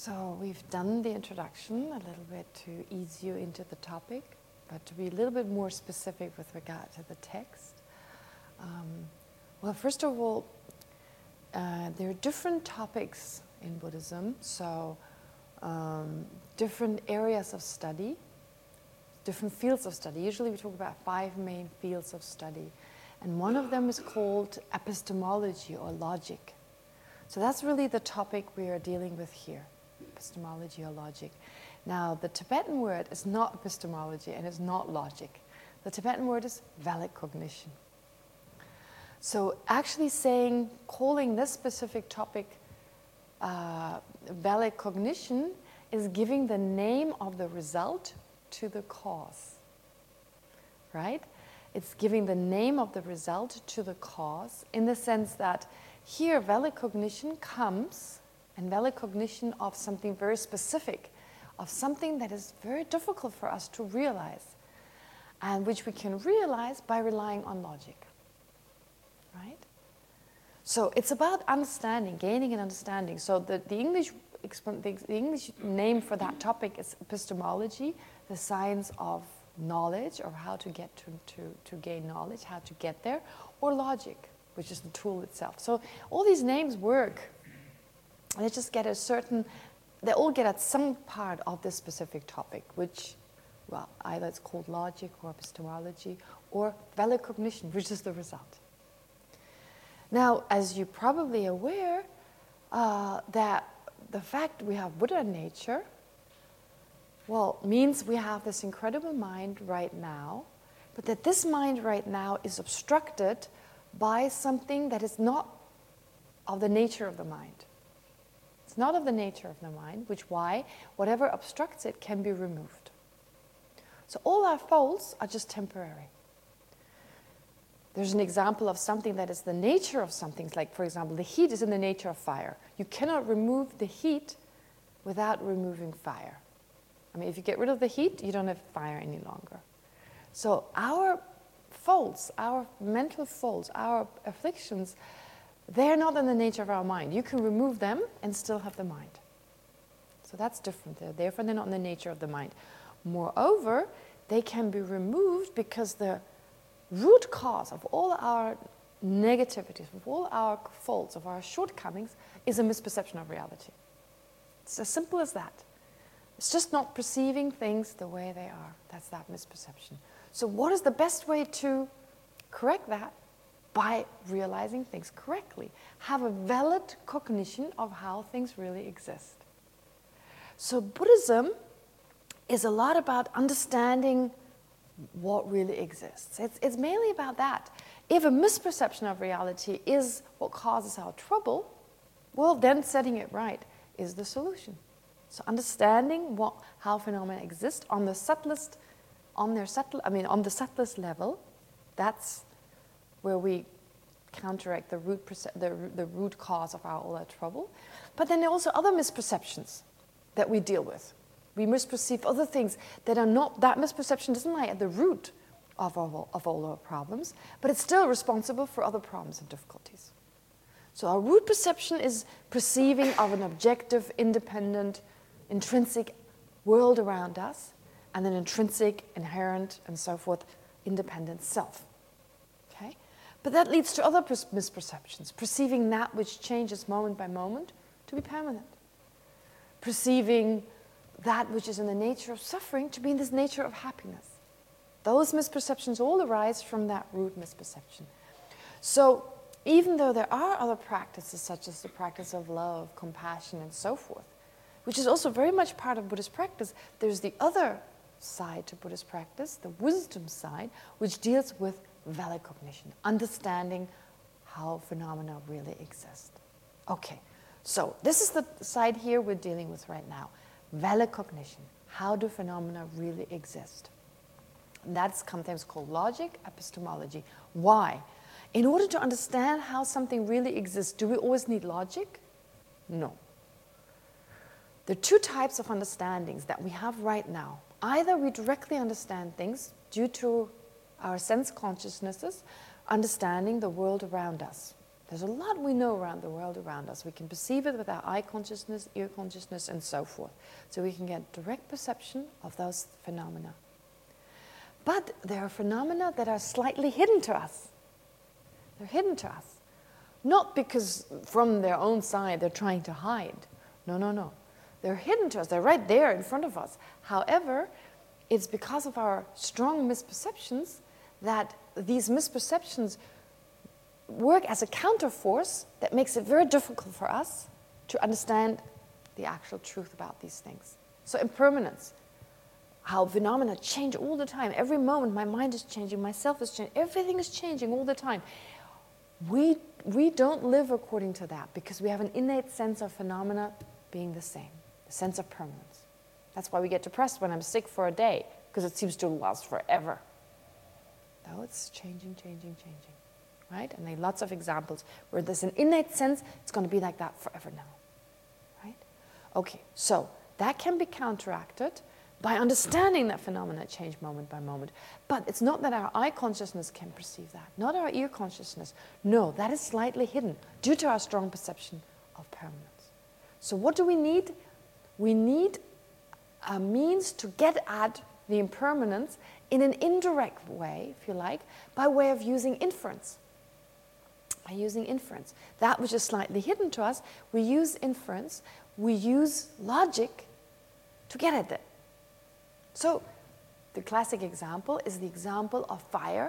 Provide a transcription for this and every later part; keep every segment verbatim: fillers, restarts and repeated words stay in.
So we've done the introduction a little bit to ease you into the topic, but to be a little bit more specific with regard to the text. Um, well, first of all, uh, there are different topics in Buddhism, so um, different areas of study, different fields of study. Usually we talk about five main fields of study, and one of them is called epistemology or logic. So that's really the topic we are dealing with here. Epistemology or logic. Now, the Tibetan word is not epistemology and it's not logic. The Tibetan word is valid cognition. So actually saying, calling this specific topic uh, valid cognition is giving the name of the result to the cause, right? It's giving the name of the result to the cause in the sense that here valid cognition comes and valid cognition of something very specific, of something that is very difficult for us to realize, and which we can realize by relying on logic, right? So it's about understanding, gaining an understanding. So the, the, English, the, the English name for that topic is epistemology, the science of knowledge, or how to get to, to, to gain knowledge, how to get there, or logic, which is the tool itself. So all these names work. They just get a certain, they all get at some part of this specific topic, which, well, either it's called logic or epistemology or valid cognition, which is the result. Now, as you're probably aware, uh, that the fact we have Buddha nature, well, means we have this incredible mind right now, but that this mind right now is obstructed by something that is not of the nature of the mind. It's not of the nature of the mind, which why whatever obstructs it can be removed. So all our faults are just temporary. There's an example of something that is the nature of something, like, for example, the heat is in the nature of fire. You cannot remove the heat without removing fire. I mean, if you get rid of the heat, you don't have fire any longer. So our faults, our mental faults, our afflictions, they're not in the nature of our mind. You can remove them and still have the mind. So that's different. They're, therefore, they're not in the nature of the mind. Moreover, they can be removed because the root cause of all our negativities, of all our faults, of our shortcomings, is a misperception of reality. It's as simple as that. It's just not perceiving things the way they are. That's that misperception. So what is the best way to correct that? By realizing things correctly. Have a valid cognition of how things really exist. So Buddhism is a lot about understanding what really exists. It's, it's mainly about that. If a misperception of reality is what causes our trouble, well, then setting it right is the solution. So understanding what, how phenomena exist on the subtlest, on their subtle, I mean, on the subtlest level, that's where we counteract the root, the, the root cause of our, all our trouble. But then there are also other misperceptions that we deal with. We misperceive other things that are not, that misperception doesn't lie at the root of all, of all our problems, but it's still responsible for other problems and difficulties. So our root perception is perceiving of an objective, independent, intrinsic world around us, and an intrinsic, inherent, and so forth, independent self. Okay? But that leads to other misperceptions, perceiving that which changes moment by moment to be permanent. Perceiving that which is in the nature of suffering to be in this nature of happiness. Those misperceptions all arise from that root misperception. So even though there are other practices, such as the practice of love, compassion, and so forth, which is also very much part of Buddhist practice, there's the other side to Buddhist practice, the wisdom side, which deals with valid cognition, understanding how phenomena really exist. Okay, so this is the side here we're dealing with right now. Valid cognition. How do phenomena really exist? And that's sometimes called logic, epistemology. Why? In order to understand how something really exists, do we always need logic? No. There are two types of understandings that we have right now. Either we directly understand things due to our sense consciousnesses, understanding the world around us. There's a lot we know around the world around us. We can perceive it with our eye consciousness, ear consciousness, and so forth. So we can get direct perception of those phenomena. But there are phenomena that are slightly hidden to us. They're hidden to us. Not because from their own side they're trying to hide. No, no, no. They're hidden to us. They're right there in front of us. However, it's because of our strong misperceptions that these misperceptions work as a counterforce that makes it very difficult for us to understand the actual truth about these things. So impermanence, how phenomena change all the time. Every moment my mind is changing, myself is changing, everything is changing all the time. We, we don't live according to that because we have an innate sense of phenomena being the same, the sense of permanence. That's why we get depressed when I'm sick for a day, because it seems to last forever. No, it's changing, changing, changing. Right? And there are lots of examples where there's an innate sense, it's going to be like that forever now. Right? Okay, so that can be counteracted by understanding that phenomena change moment by moment. But it's not that our eye consciousness can perceive that, not our ear consciousness. No, that is slightly hidden due to our strong perception of permanence. So what do we need? We need a means to get at the impermanence in an indirect way, if you like, by way of using inference. By using inference. That which is slightly hidden to us, we use inference, we use logic to get at it. So, the classic example is the example of fire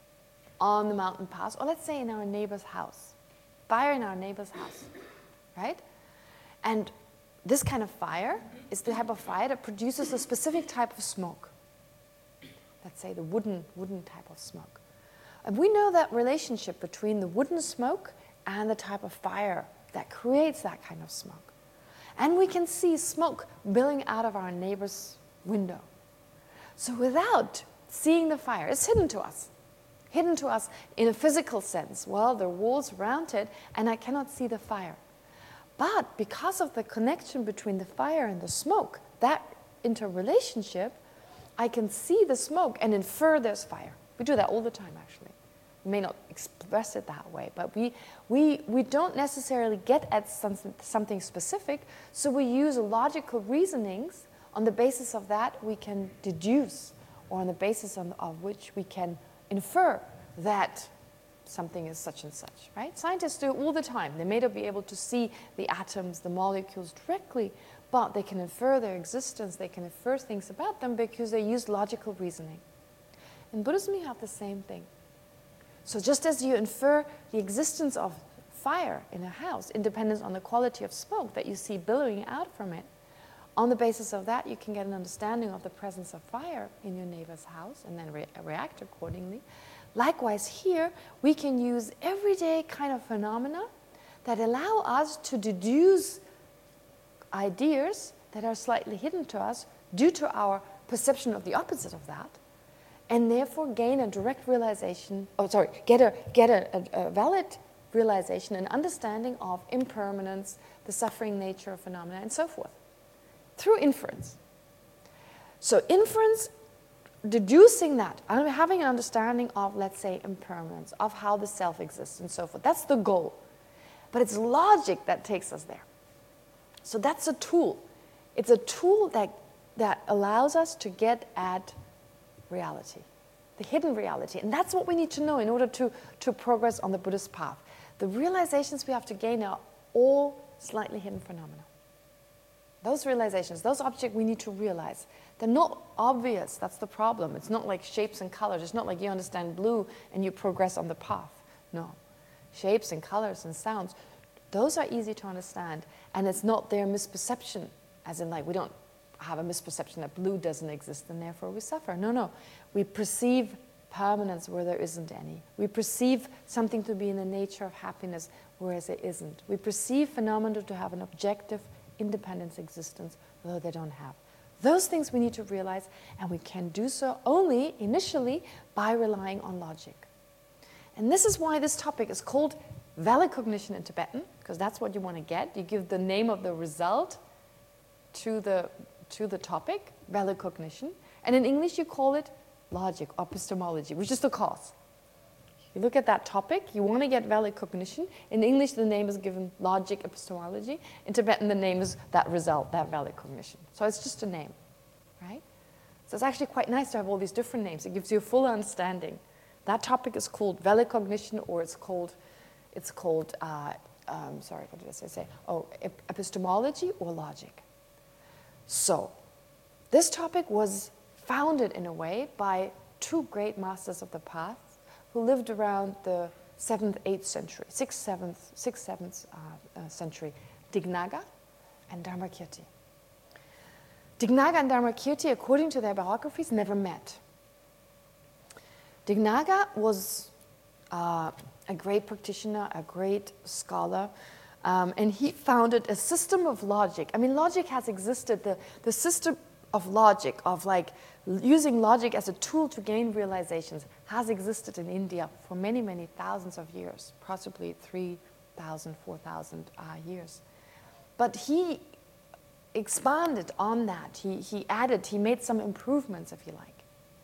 on the mountain pass, or let's say in our neighbor's house. Fire in our neighbor's house, right? And this kind of fire is the type of fire that produces a specific type of smoke. Let's say the wooden, wooden type of smoke. And we know that relationship between the wooden smoke and the type of fire that creates that kind of smoke. And we can see smoke billowing out of our neighbor's window. So without seeing the fire, it's hidden to us. Hidden to us in a physical sense. Well, there are walls around it, and I cannot see the fire. But because of the connection between the fire and the smoke, that interrelationship, I can see the smoke and infer there's fire. We do that all the time, actually. We may not express it that way, but we, we, we don't necessarily get at some, something specific, so we use logical reasonings. On the basis of that, we can deduce, or on the basis on, of which we can infer that something is such and such, right? Scientists do it all the time. They may not be able to see the atoms, the molecules directly, but they can infer their existence, they can infer things about them because they use logical reasoning. In Buddhism, you have the same thing. So just as you infer the existence of fire in a house, independent on the quality of smoke that you see billowing out from it, on the basis of that, you can get an understanding of the presence of fire in your neighbor's house and then re- react accordingly. Likewise, here, we can use everyday kind of phenomena that allow us to deduce ideas that are slightly hidden to us due to our perception of the opposite of that, and therefore gain a direct realization, oh sorry, get a, get a, a, a valid realization and understanding of impermanence, the suffering nature of phenomena, and so forth, through inference. So inference, deducing that, having an understanding of, let's say, impermanence, of how the self exists and so forth, that's the goal. But it's logic that takes us there. So that's a tool. It's a tool that, that allows us to get at reality, the hidden reality. And that's what we need to know in order to, to progress on the Buddhist path. The realizations we have to gain are all slightly hidden phenomena. Those realizations, those objects we need to realize. They're not obvious, that's the problem. It's not like shapes and colors. It's not like you understand blue and you progress on the path. No. Shapes and colors and sounds, those are easy to understand. And it's not their misperception, as in like we don't have a misperception that blue doesn't exist and therefore we suffer. No, no. We perceive permanence where there isn't any. We perceive something to be in the nature of happiness whereas it isn't. We perceive phenomena to have an objective, independent existence, though they don't have. Those things we need to realize, and we can do so only initially by relying on logic. And this is why this topic is called valid cognition in Tibetan, because that's what you want to get. You give the name of the result to the, to the topic, valid cognition, and in English you call it logic, epistemology, which is the cause. You look at that topic, you want to get valid cognition. In English, the name is given logic epistemology. In Tibetan, the name is that result, that valid cognition. So it's just a name, right? So it's actually quite nice to have all these different names. It gives you a full understanding. That topic is called valid cognition, or it's called, it's called, uh, um, sorry, what did I say? Oh, ep- epistemology or logic. So this topic was founded in a way by two great masters of the path who lived around the seventh, eighth century, sixth, seventh, sixth, seventh uh, uh, century, Dignaga and Dharmakirti. Dignaga and Dharmakirti, according to their biographies, never met. Dignaga was uh, a great practitioner, a great scholar, um, and he founded a system of logic. I mean, logic has existed, the, the system of logic, of like using logic as a tool to gain realizations, has existed in India for many, many thousands of years, possibly three thousand, four thousand uh, years. But he expanded on that. He, he added, he made some improvements, if you like.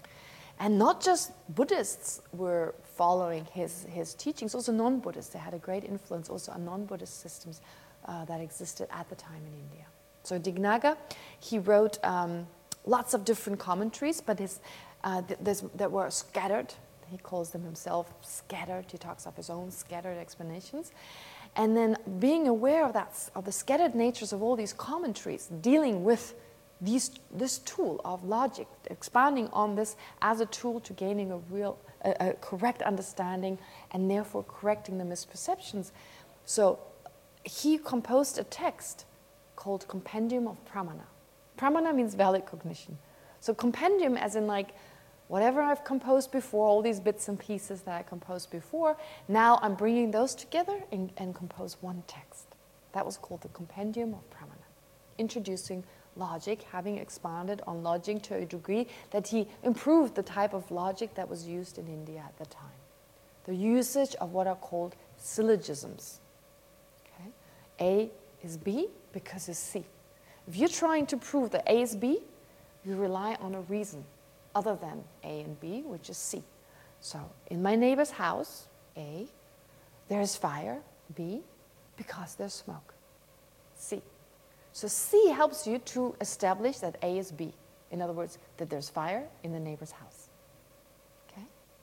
And not just Buddhists were following his, his teachings, also non-Buddhists. They had a great influence also on non-Buddhist systems uh, that existed at the time in India. So Dignaga, he wrote um, lots of different commentaries, but his, uh, th- that were scattered. He calls them himself scattered. He talks of his own scattered explanations. And then being aware of that, of the scattered natures of all these commentaries, dealing with these, this tool of logic, expanding on this as a tool to gaining a real, a, a correct understanding, and therefore correcting the misperceptions. So he composed a text called Compendium of Pramana. Pramana means valid cognition. So compendium as in like, whatever I've composed before, all these bits and pieces that I composed before, now I'm bringing those together and, and compose one text. That was called the Compendium of Pramana, introducing logic, having expanded on logic to a degree that he improved the type of logic that was used in India at the time. The usage of what are called syllogisms. Okay? A is B because it's C. If you're trying to prove that A is B, you rely on a reason other than A and B, which is C. So, in my neighbor's house, A, there's fire, B, because there's smoke, C. So C helps you to establish that A is B. In other words, that there's fire in the neighbor's house. Okay?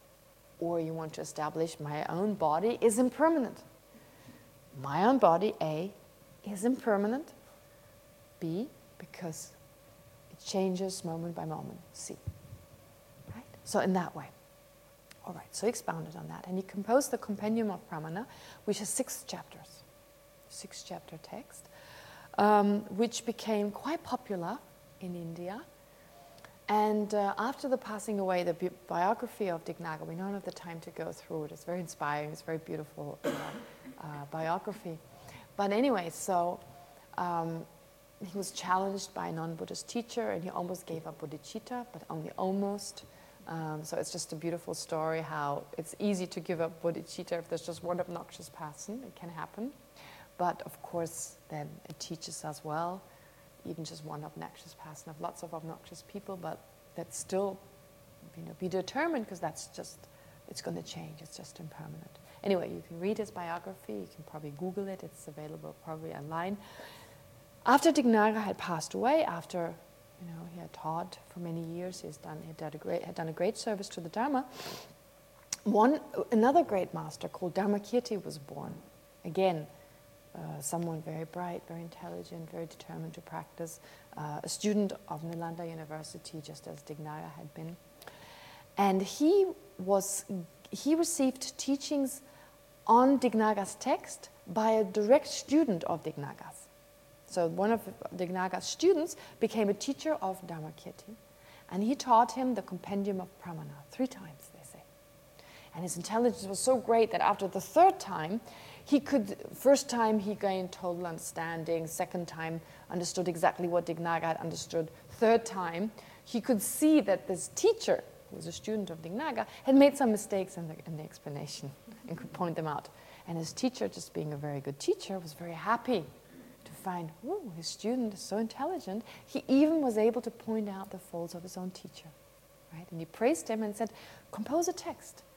Or you want to establish my own body is impermanent. My own body, A, is impermanent. B, because it changes moment by moment, C. Right? So in that way. All right, so he expounded on that. And he composed the Compendium of Pramana, which has six chapters, six chapter text, um, which became quite popular in India. And uh, after the passing away, the bi- biography of Dignaga, we don't have the time to go through it. It's very inspiring. It's a very beautiful uh, uh, biography. But anyway, so um, he was challenged by a non-Buddhist teacher, and he almost gave up bodhicitta, but only almost. Um, so it's just a beautiful story how it's easy to give up bodhicitta if there's just one obnoxious person. It can happen. But of course, then it teaches us well, even just one obnoxious person, of lots of obnoxious people, but that's still, you know, be determined, because that's just, it's going to change. It's just impermanent. Anyway, you can read his biography. You can probably Google it. It's available probably online. After Dignaga had passed away, after you know he had taught for many years, he's done he had done a great had done a great service to the Dharma. One another great master called Dharmakirti was born. Again, uh, someone very bright, very intelligent, very determined to practice. Uh, a student of Nalanda University, just as Dignaga had been, and he was he received teachings on Dignaga's text by a direct student of Dignaga's. So one of Dignaga's students became a teacher of Dharmakirti, and he taught him the Compendium of Pramana three times, they say. And his intelligence was so great that after the third time, he could, first time he gained total understanding, second time understood exactly what Dignaga had understood, third time he could see that this teacher, who was a student of Dignaga, had made some mistakes in the, in the explanation and could point them out. And his teacher, just being a very good teacher, was very happy to find, ooh, his student is so intelligent. He even was able to point out the faults of his own teacher, right? And he praised him and said, compose a text.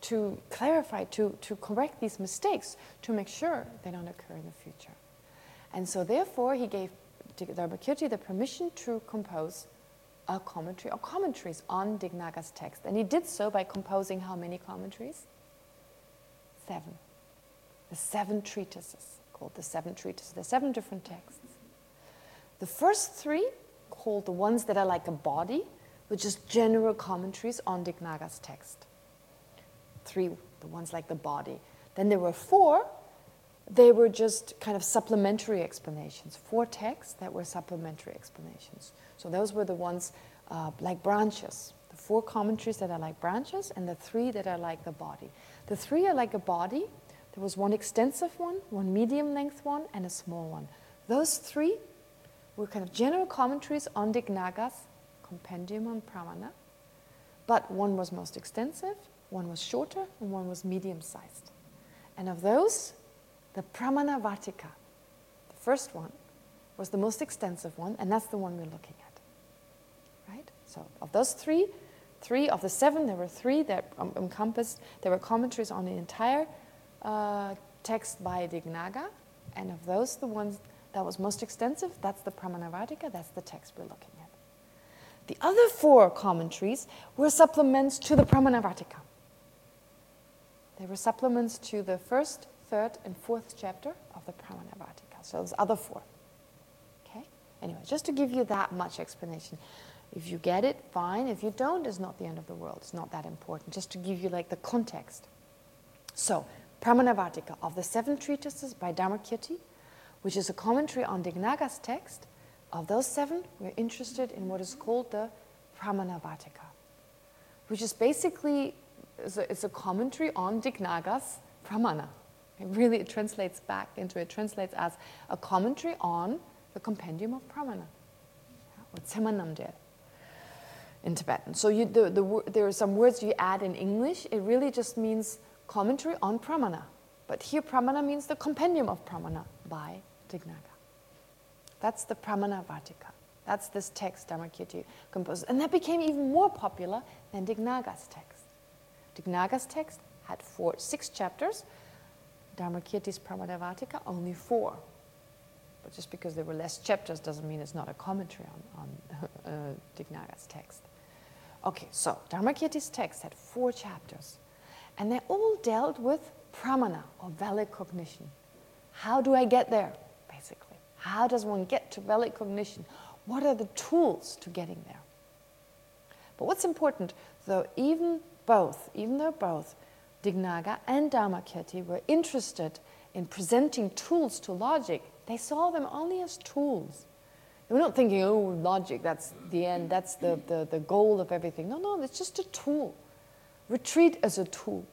to clarify, to, to correct these mistakes, to make sure they don't occur in the future. And so therefore, he gave Dharmakirti the permission to compose a commentary or commentaries on Dignaga's text. And he did so by composing how many commentaries? Seven. The seven treatises, called the seven treatises. There are seven different texts. The first three, called the ones that are like a body, were just general commentaries on Dignaga's text. Three, the ones like the body. Then there were four, they were just kind of supplementary explanations. Four texts that were supplementary explanations. So those were the ones uh, like branches. The four commentaries that are like branches, and the three that are like the body. The three are like a body. There was one extensive one, one medium length one, and a small one. Those three were kind of general commentaries on Dignaga's compendium on Pramana, but one was most extensive, one was shorter, and one was medium-sized. And of those, the Pramana Vartika, the first one, was the most extensive one, and that's the one we're looking at. Right? So of those three, three of the seven, there were three that um, encompassed, there were commentaries on the entire uh, text by Dignaga, and of those, the ones that was most extensive, that's the Pramana Vartika, that's the text we're looking at. The other four commentaries were supplements to the Pramana Vartika. They were supplements to the first, third, and fourth chapter of the Pramana Vartika. So those other four. Okay? Anyway, just to give you that much explanation. If you get it, fine. If you don't, it's not the end of the world. It's not that important. Just to give you like the context. So, Pramana Vartika, of the seven treatises by Dharmakirti, which is a commentary on Dignaga's text, of those seven, we're interested in what is called the Pramana Vartika, which is basically, it's a, it's a commentary on Dignaga's Pramana. It really it translates back into, it translates as a commentary on the compendium of Pramana, or Tsemanamde in Tibetan. So you, the, the, there are some words you add in English. It really just means commentary on Pramana. But here Pramana means the compendium of Pramana by Dignaga. That's the Pramana Vartika. That's this text Dharmakirti composed. And that became even more popular than Dignaga's text. Dignaga's text had four, six chapters. Dharmakirti's Pramana Vartika, only four. But just because there were less chapters doesn't mean it's not a commentary on, on uh, Dignaga's text. Okay, so Dharmakirti's text had four chapters. And they all dealt with Pramana, or valid cognition. How do I get there, basically? How does one get to valid cognition? What are the tools to getting there? But what's important, though, even both, even though both Dignaga and Dharmakirti were interested in presenting tools to logic, they saw them only as tools. They were not thinking, oh, logic, that's the end, that's the, the, the goal of everything. No, no, it's just a tool. Retreat is a tool.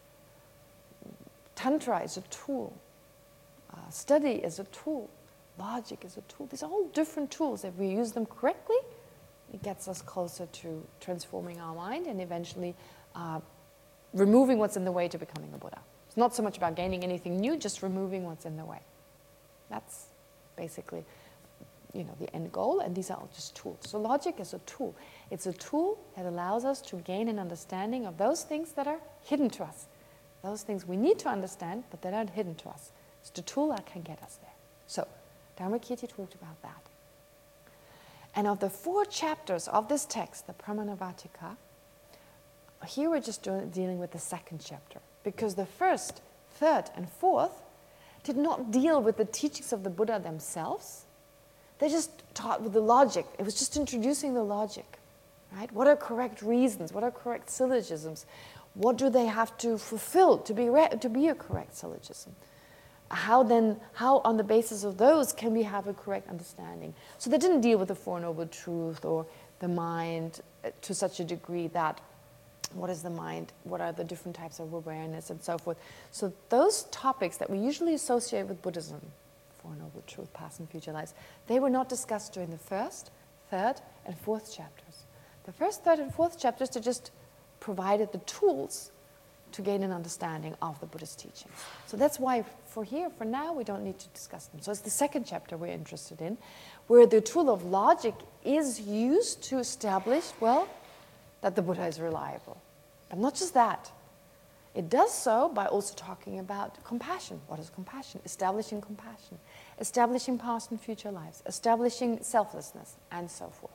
Tantra is a tool. Uh, study is a tool. Logic is a tool. These are all different tools. If we use them correctly, it gets us closer to transforming our mind and eventually uh, removing what's in the way to becoming a Buddha. It's not so much about gaining anything new, just removing what's in the way. That's basically, you know, the end goal, and these are all just tools. So logic is a tool. It's a tool that allows us to gain an understanding of those things that are hidden to us. Those things we need to understand, but that are hidden to us. It's the tool that can get us there. So, Dharmakirti talked about that. And of the four chapters of this text, the Pramana Vartika, here we're just doing, dealing with the second chapter, because the first, third, and fourth did not deal with the teachings of the Buddha themselves. They just taught with the logic. It was just introducing the logic, right? What are correct reasons? What are correct syllogisms? What do they have to fulfill to be, re- to be a correct syllogism? How then, how on the basis of those can we have a correct understanding? So they didn't deal with the Four Noble Truths or the mind to such a degree that what is the mind, what are the different types of awareness and so forth. So those topics that we usually associate with Buddhism, Four Noble Truths, past and future lives, they were not discussed during the first, third, and fourth chapters. The first, third, and fourth chapters, they just provided the tools to gain an understanding of the Buddhist teachings. So that's why for here, for now, we don't need to discuss them. So it's the second chapter we're interested in, where the tool of logic is used to establish, well, that the Buddha is reliable. But not just that. It does so by also talking about compassion. What is compassion? Establishing compassion, establishing past and future lives, establishing selflessness, and so forth.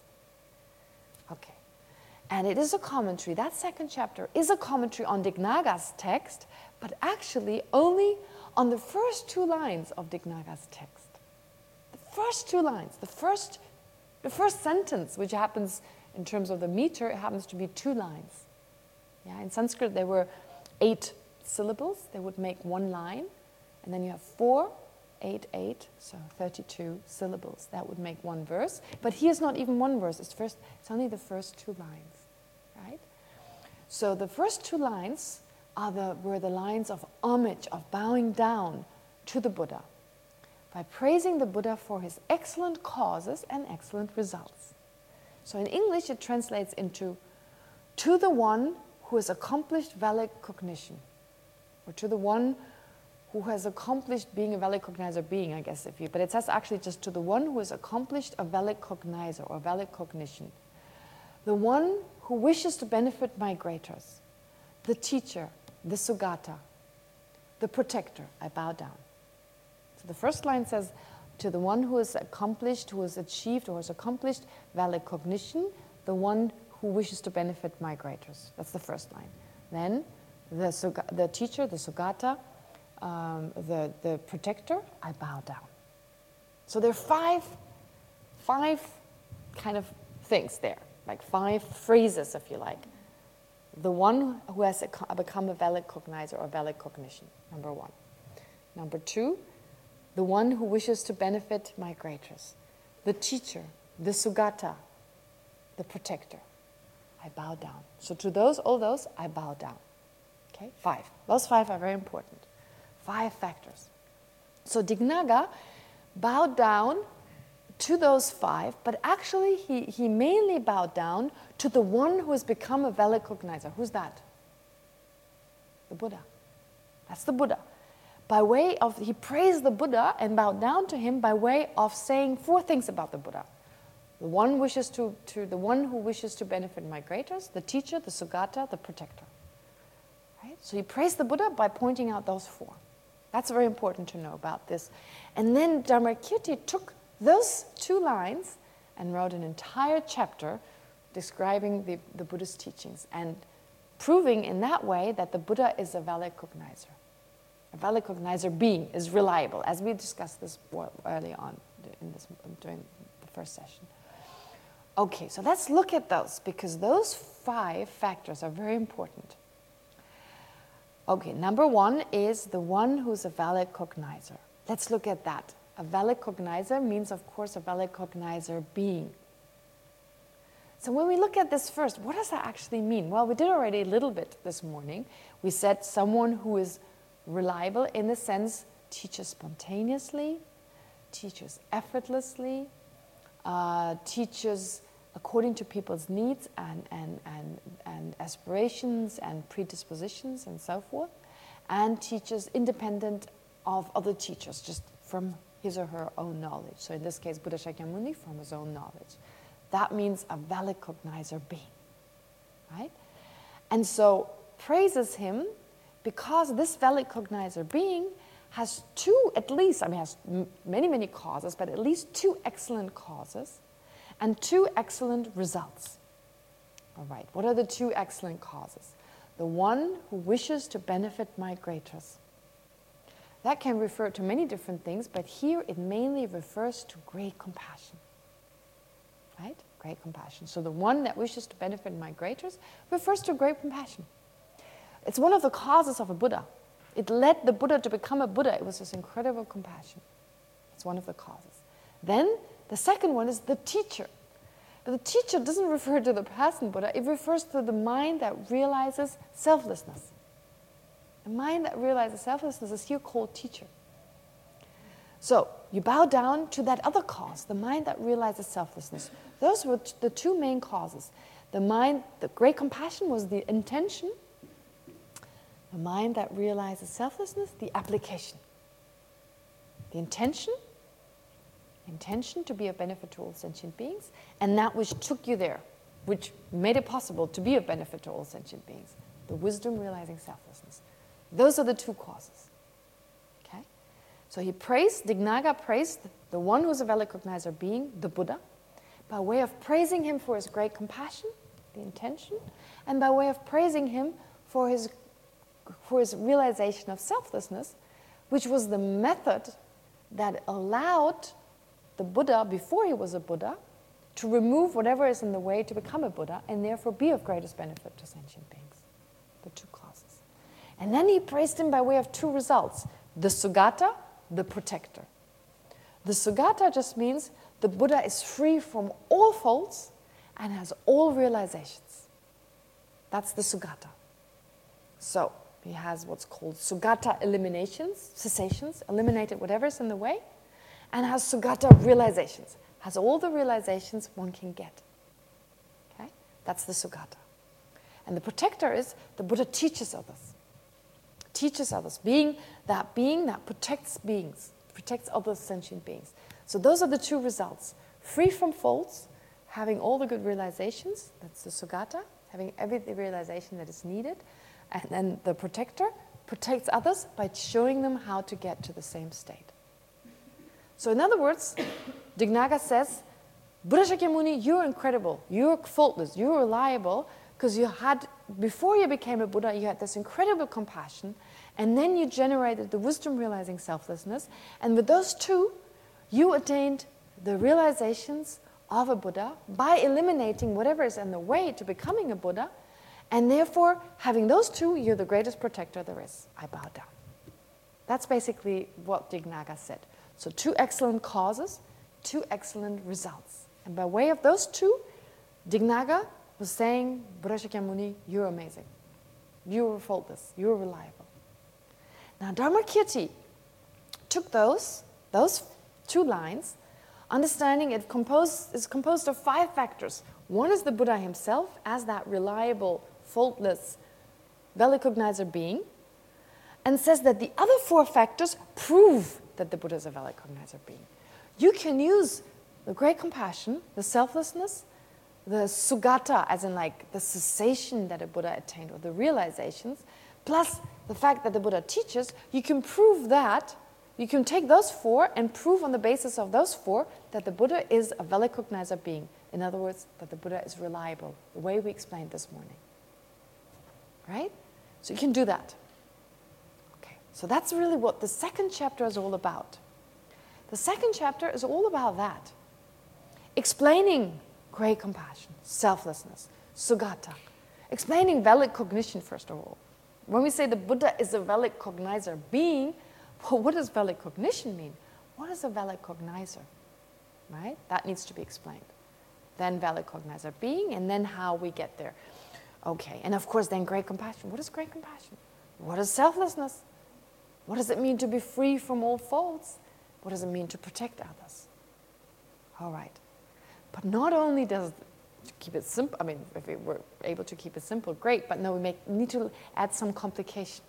Okay. And it is a commentary. That second chapter is a commentary on Dignaga's text, but actually only on the first two lines of Dignaga's text. The first two lines, the first, the first sentence, which happens in terms of the meter, it happens to be two lines. Yeah, in Sanskrit, there were eight syllables. They would make one line. And then you have four, eight, eight, so thirty-two syllables. That would make one verse. But here's not even one verse. It's, first, it's only the first two lines. Right? So the first two lines are the, were the lines of homage, of bowing down to the Buddha, by praising the Buddha for his excellent causes and excellent results. So in English it translates into, to the one who has accomplished valid cognition, or to the one who has accomplished being a valid cognizer being, I guess, if you, but it says actually just to the one who has accomplished a valid cognizer or valid cognition. The one who wishes to benefit migrators, the teacher, the Sugata, the protector, I bow down. So the first line says, to the one who has accomplished, who has achieved or has accomplished valid cognition, the one who wishes to benefit migrators. That's the first line. Then the, suga, the teacher, the Sugata, um, the, the protector, I bow down. So there are five, five kind of things there, like five phrases, if you like. The one who has become a valid cognizer or valid cognition, number one. Number two, the one who wishes to benefit migrators. The teacher, the Sugata, the protector. I bow down. So to those, all those, I bow down. Okay, five. Those five are very important. Five factors. So Dignaga bowed down to those five, but actually he, he mainly bowed down to the one who has become a valid cognizer. Who's that? The Buddha. That's the Buddha. By way of, he praised the Buddha and bowed down to him by way of saying four things about the Buddha. The one wishes to, to the one who wishes to benefit migrators, the teacher, the Sugata, the protector. Right? So he praised the Buddha by pointing out those four. That's very important to know about this. And then Dharmakirti took those two lines and wrote an entire chapter describing the, the Buddha's teachings and proving in that way that the Buddha is a valid cognizer. A valid cognizer being is reliable, as we discussed this early on in this, during the first session. Okay, so let's look at those, because those five factors are very important. Okay, number one is the one who's a valid cognizer. Let's look at that. A valid cognizer means, of course, a valid cognizer being. So when we look at this first, what does that actually mean? Well, we did already a little bit this morning. We said someone who is reliable in the sense teaches spontaneously, teaches effortlessly, uh, teaches according to people's needs and, and, and, and aspirations and predispositions and so forth, and teaches independent of other teachers, just from his or her own knowledge. So in this case, Buddha Shakyamuni, from his own knowledge. That means a valid cognizer being, right? And so praises him because this valid cognizer being has two, at least, I mean, has m- many, many causes, but at least two excellent causes and two excellent results. All right, what are the two excellent causes? The one who wishes to benefit migrators. That can refer to many different things, but here it mainly refers to great compassion. Right? Great compassion. So the one that wishes to benefit migrators refers to great compassion. It's one of the causes of a Buddha. It led the Buddha to become a Buddha. It was this incredible compassion. It's one of the causes. Then the second one is the teacher. But the teacher doesn't refer to the present Buddha. It refers to the mind that realizes selflessness. The mind that realizes selflessness is here called teacher. So you bow down to that other cause, the mind that realizes selflessness. Those were t- the two main causes. The mind, the great compassion was the intention. The mind that realizes selflessness, the application. The intention, intention to be a benefit to all sentient beings, and that which took you there, which made it possible to be a benefit to all sentient beings. The wisdom realizing selflessness. Those are the two causes. Okay? So he praised, Dignaga praised the one who's a well-cognizer being, the Buddha, by way of praising him for his great compassion, the intention, and by way of praising him for his, for his realization of selflessness, which was the method that allowed the Buddha, before he was a Buddha, to remove whatever is in the way to become a Buddha, and therefore be of greatest benefit to sentient beings. The two causes. And then he praised him by way of two results. The Sugata, the protector. The Sugata just means the Buddha is free from all faults and has all realizations. That's the Sugata. So, he has what's called Sugata eliminations, cessations, eliminated whatever's in the way, and has Sugata realizations, has all the realizations one can get. Okay? That's the Sugata. And the protector is the Buddha teaches others. Teaches others, being that being that protects beings, protects other sentient beings. So those are the two results. Free from faults, having all the good realizations, that's the Sugata, having every realization that is needed. And then the protector protects others by showing them how to get to the same state. So in other words, Dignaga says, Buddha Shakyamuni, you're incredible, you're faultless, you're reliable, because you had, before you became a Buddha, you had this incredible compassion, and then you generated the wisdom realizing selflessness, and with those two, you attained the realizations of a Buddha by eliminating whatever is in the way to becoming a Buddha, and therefore, having those two, you're the greatest protector there is. I bow down. That's basically what Dignaga said. So two excellent causes, two excellent results. And by way of those two, Dignaga was saying, Buddha Shakyamuni, you're amazing. You're faultless. You're reliable. Now, Dharmakirti took those, those two lines, understanding it composed, is composed of five factors. One is the Buddha himself as that reliable, faultless, well-cognizer being, and says that the other four factors prove that the Buddha is a well-cognizer being. You can use the great compassion, the selflessness, the Sugata, as in like the cessation that a Buddha attained, or the realizations, plus the fact that the Buddha teaches, you can prove that, you can take those four and prove on the basis of those four that the Buddha is a well-cognizer being. In other words, that the Buddha is reliable, the way we explained this morning. Right? So you can do that. Okay, so that's really what the second chapter is all about. The second chapter is all about that. Explaining great compassion, selflessness, Sugata. Explaining valid cognition, first of all. When we say the Buddha is a valid cognizer being, well, what does valid cognition mean? What is a valid cognizer? Right? That needs to be explained. Then valid cognizer being, and then how we get there. Okay, and of course then great compassion. What is great compassion? What is selflessness? What does it mean to be free from all faults? What does it mean to protect others? All right. But not only does to keep it simple, I mean, if we were able to keep it simple, great, but no, we make, need to add some complication.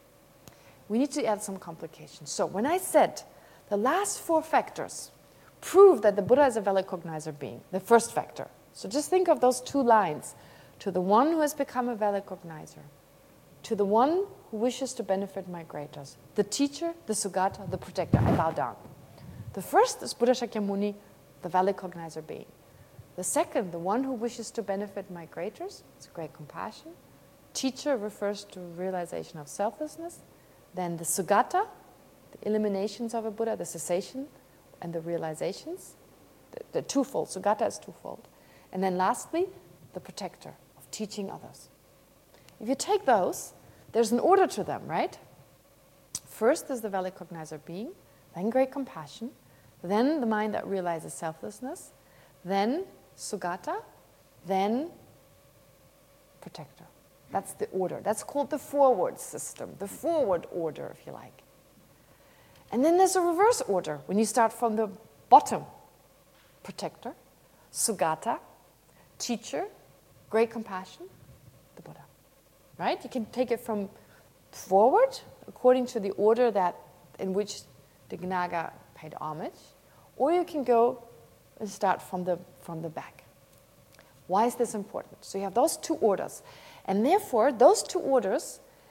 We need to add some complication. So when I said the last four factors prove that the Buddha is a valid cognizer being, the first factor. So just think of those two lines. To the one who has become a valid cognizer, to the one who wishes to benefit migrators, the teacher, the Sugata, the protector, I bow down. The first is Buddha Shakyamuni, the valid cognizer being. The second, the one who wishes to benefit migrators, it's great compassion. Teacher refers to realization of selflessness. Then the Sugata, the eliminations of a Buddha, the cessation and the realizations, the, the twofold, Sugata is twofold. And then lastly, the protector of teaching others. If you take those, there's an order to them, right? First is the valid cognizer being, then great compassion, then the mind that realizes selflessness, then Sugata, then protector. That's the order. That's called the forward system, the forward order, if you like. And then there's a reverse order. When you start from the bottom, protector, Sugata, teacher, great compassion, the Buddha. Right? You can take it from forward, according to the order that in which Dignaga paid homage, or you can go and start from the, from the back. Why is this important? So you have those two orders. And therefore, those two orders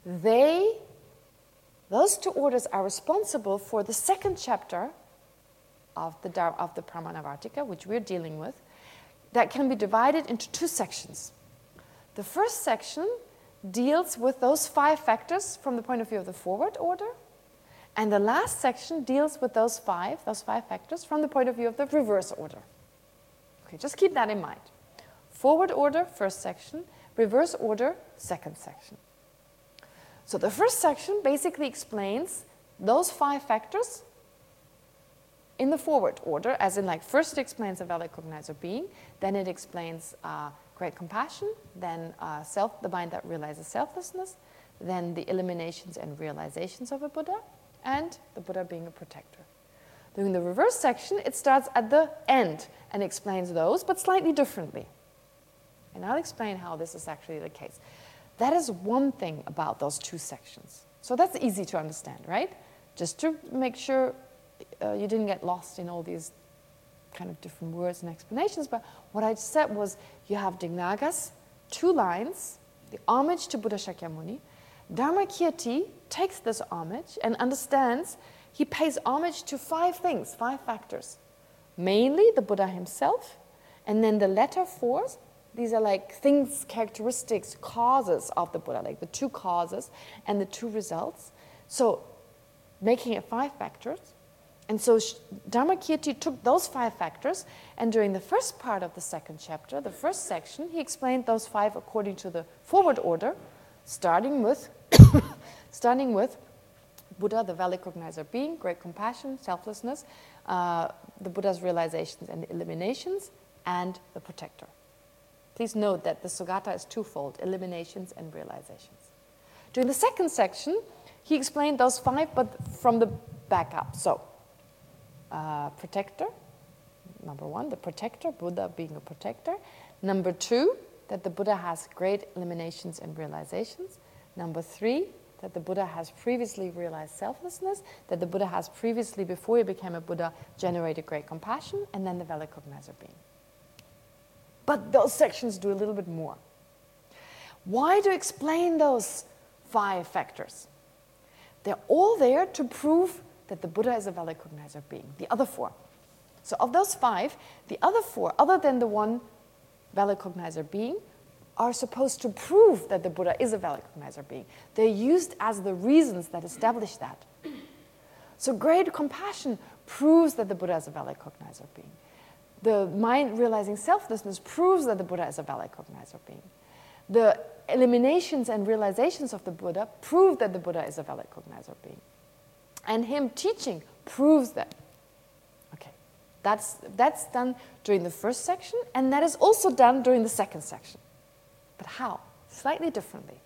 they, those two orders are responsible for the second chapter of the, of the Pramanavartika, which we're dealing with, that can be divided into two sections. The first section deals with those five factors from the point of view of the forward order, and the last section deals with those five, those five factors from the point of view of the reverse order. Okay, just keep that in mind. Forward order, first section. Reverse order, second section. So the first section basically explains those five factors in the forward order, as in like first it explains a valid cognizer being, then it explains uh, great compassion, then uh, self, the mind that realizes selflessness, then the eliminations and realizations of a Buddha, and the Buddha being a protector. During the reverse section, it starts at the end and explains those, but slightly differently. And I'll explain how this is actually the case. That is one thing about those two sections. So that's easy to understand, right? Just to make sure uh, you didn't get lost in all these kind of different words and explanations. But what I said was you have Dignagas, two lines, the homage to Buddha Shakyamuni. Dharmakirti takes this homage and understands he pays homage to five things, five factors. Mainly the Buddha himself, and then the latter four. These are like things, characteristics, causes of the Buddha, like the two causes and the two results. So making it five factors. And so Dharmakirti took those five factors, and during the first part of the second chapter, the first section, he explained those five according to the forward order, starting with, starting with Buddha, the valid cognizer being, great compassion, selflessness, uh, the Buddha's realizations and eliminations, and the protector. Please note that the Sugata is twofold, eliminations and realizations. During the second section, he explained those five, but from the back up. So, uh, protector, number one, the protector, Buddha being a protector. Number two, that the Buddha has great eliminations and realizations. Number three, that the Buddha has previously realized selflessness, that the Buddha has previously, before he became a Buddha, generated great compassion, and then the valid cognizer being. But those sections do a little bit more. Why do explain those five factors? They're all there to prove that the Buddha is a valid cognizer being, the other four. So of those five, the other four, other than the one valid cognizer being, are supposed to prove that the Buddha is a valid cognizer being. They're used as the reasons that establish that. So great compassion proves that the Buddha is a valid cognizer being. The mind realizing selflessness proves that the Buddha is a valid cognizer being. The eliminations and realizations of the Buddha prove that the Buddha is a valid cognizer being. And him teaching proves that. Okay, that's, that's done during the first section, and that is also done during the second section. But how? Slightly differently.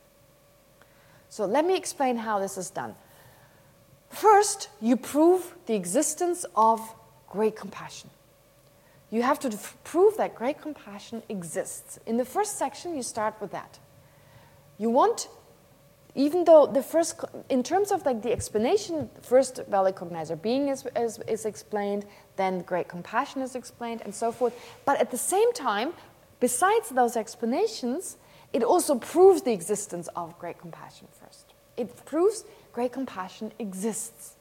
So let me explain how this is done. First, you prove the existence of great compassion. You have to f- prove that great compassion exists. In the first section, you start with that. You want, even though the first, in terms of like the explanation, first valid cognizer being is, is, is explained, then great compassion is explained, and so forth. But at the same time, besides those explanations, it also proves the existence of great compassion first. It proves great compassion exists.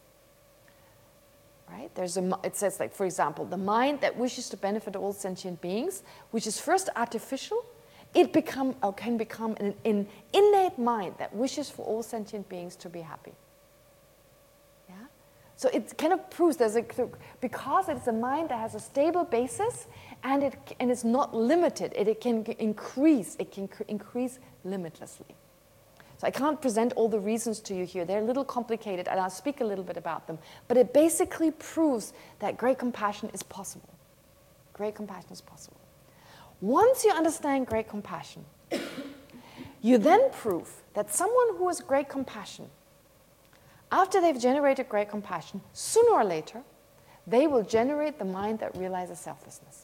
Right? There's a, it says, like, for example, the mind that wishes to benefit all sentient beings, which is first artificial, it become or can become an, an innate mind that wishes for all sentient beings to be happy. Yeah? So it kind of proves there's a, because it's a mind that has a stable basis and it and it's not limited. It, it can increase. It can increase limitlessly. So I can't present all the reasons to you here. They're a little complicated, and I'll speak a little bit about them. But it basically proves that great compassion is possible. Great compassion is possible. Once you understand great compassion, you then prove that someone who has great compassion, after they've generated great compassion, sooner or later, they will generate the mind that realizes selflessness.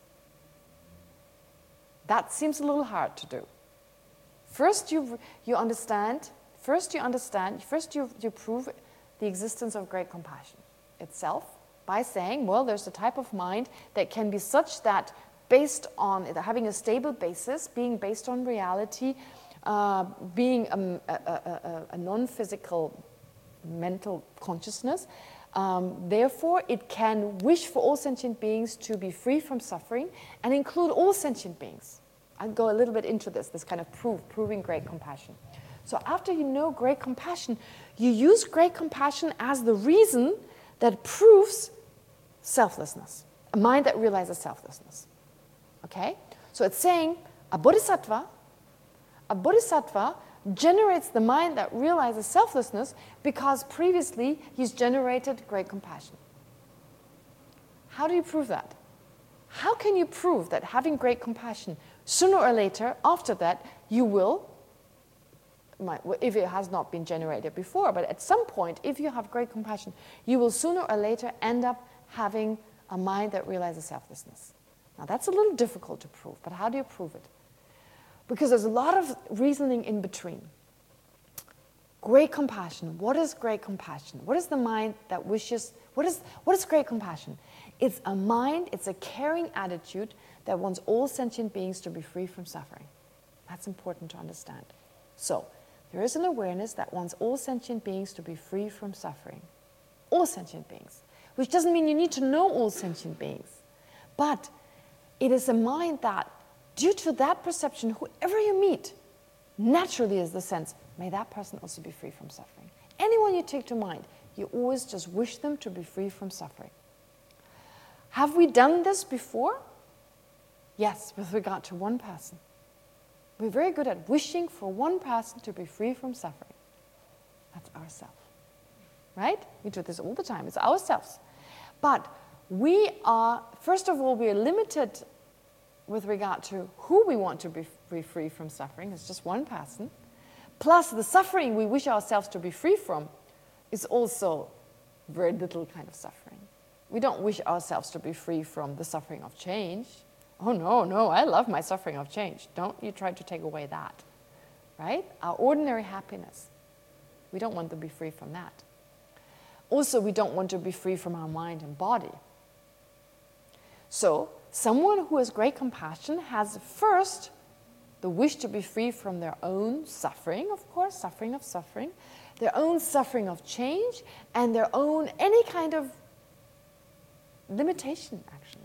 That seems a little hard to do. First, you you understand. First, you understand. First, you you prove the existence of great compassion itself by saying, well, there's a type of mind that can be such that, based on it having a stable basis, being based on reality, uh, being a, a, a, a non-physical mental consciousness. Um, therefore, it can wish for all sentient beings to be free from suffering and include all sentient beings. I'll go a little bit into this, this kind of proof, proving great compassion. So after you know great compassion, you use great compassion as the reason that proves selflessness, a mind that realizes selflessness. Okay? So it's saying a bodhisattva, a bodhisattva generates the mind that realizes selflessness because previously he's generated great compassion. How do you prove that? How can you prove that having great compassion, sooner or later, after that, you will, if it has not been generated before, but at some point, if you have great compassion, you will sooner or later end up having a mind that realizes selflessness. Now, that's a little difficult to prove, but how do you prove it? Because there's a lot of reasoning in between. Great compassion. What is great compassion? What is the mind that wishes? What is, what is great compassion? It's a mind, it's a caring attitude that wants all sentient beings to be free from suffering. That's important to understand. So, there is an awareness that wants all sentient beings to be free from suffering. All sentient beings. Which doesn't mean you need to know all sentient beings. But it is a mind that, due to that perception, whoever you meet, naturally is the sense, may that person also be free from suffering. Anyone you take to mind, you always just wish them to be free from suffering. Have we done this before? Yes, with regard to one person. We're very good at wishing for one person to be free from suffering. That's ourselves. Right? We do this all the time. It's ourselves. But we are, first of all, we are limited with regard to who we want to be free from suffering. It's just one person. Plus, the suffering we wish ourselves to be free from is also very little kind of suffering. We don't wish ourselves to be free from the suffering of change. Oh, no, no, I love my suffering of change. Don't you try to take away that. Right? Our ordinary happiness. We don't want to be free from that. Also, we don't want to be free from our mind and body. So, someone who has great compassion has first the wish to be free from their own suffering, of course, suffering of suffering, their own suffering of change, and their own any kind of limitation, actually.